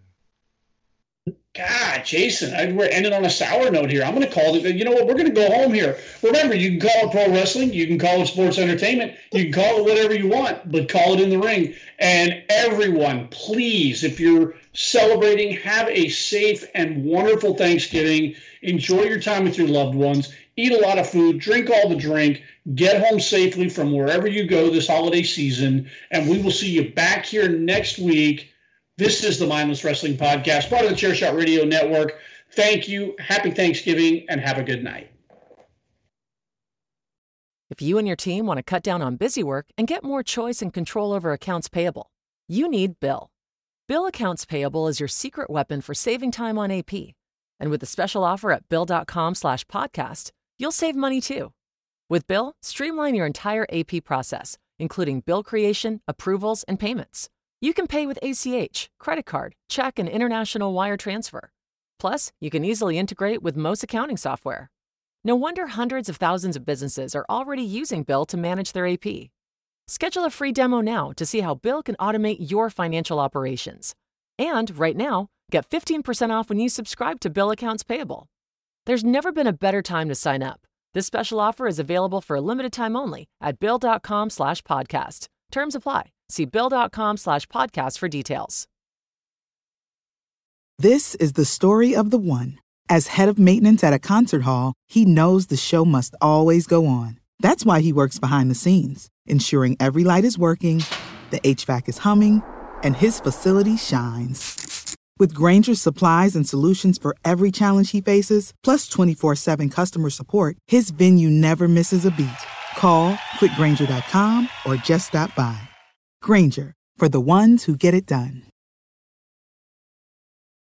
C: God, Jason, we're ending on a sour note here. I'm going to call it. You know what? We're going to go home here. Remember, you can call it pro wrestling. You can call it sports entertainment. You can call it whatever you want, but call it in the ring. And everyone, please, if you're celebrating, have a safe and wonderful Thanksgiving. Enjoy your time with your loved ones. Eat a lot of food. Drink all the drink. Get home safely from wherever you go this holiday season. And we will see you back here next week. This is the Mindless Wrestling Podcast, part of the Chairshot Radio Network. Thank you. Happy Thanksgiving, and have a good night.
I: If you and your team want to cut down on busy work and get more choice and control over accounts payable, you need Bill. Bill Accounts Payable is your secret weapon for saving time on AP. And with the special offer at Bill.com/podcast, you'll save money too. With Bill, streamline your entire AP process, including bill creation, approvals, and payments. You can pay with ACH, credit card, check, and international wire transfer. Plus, you can easily integrate with most accounting software. No wonder hundreds of thousands of businesses are already using BILL to manage their AP. Schedule a free demo now to see how BILL can automate your financial operations. And right now, get 15% off when you subscribe to BILL Accounts Payable. There's never been a better time to sign up. This special offer is available for a limited time only at bill.com/podcast. Terms apply. See bill.com/podcast for details.
J: This is the story of the one. As head of maintenance at a concert hall, he knows the show must always go on. That's why he works behind the scenes, ensuring every light is working, the HVAC is humming, and his facility shines. With Grainger's supplies and solutions for every challenge he faces, plus 24/7 customer support, his venue never misses a beat. Call quickgrainger.com or just stop by. Grainger, for the ones who get it done.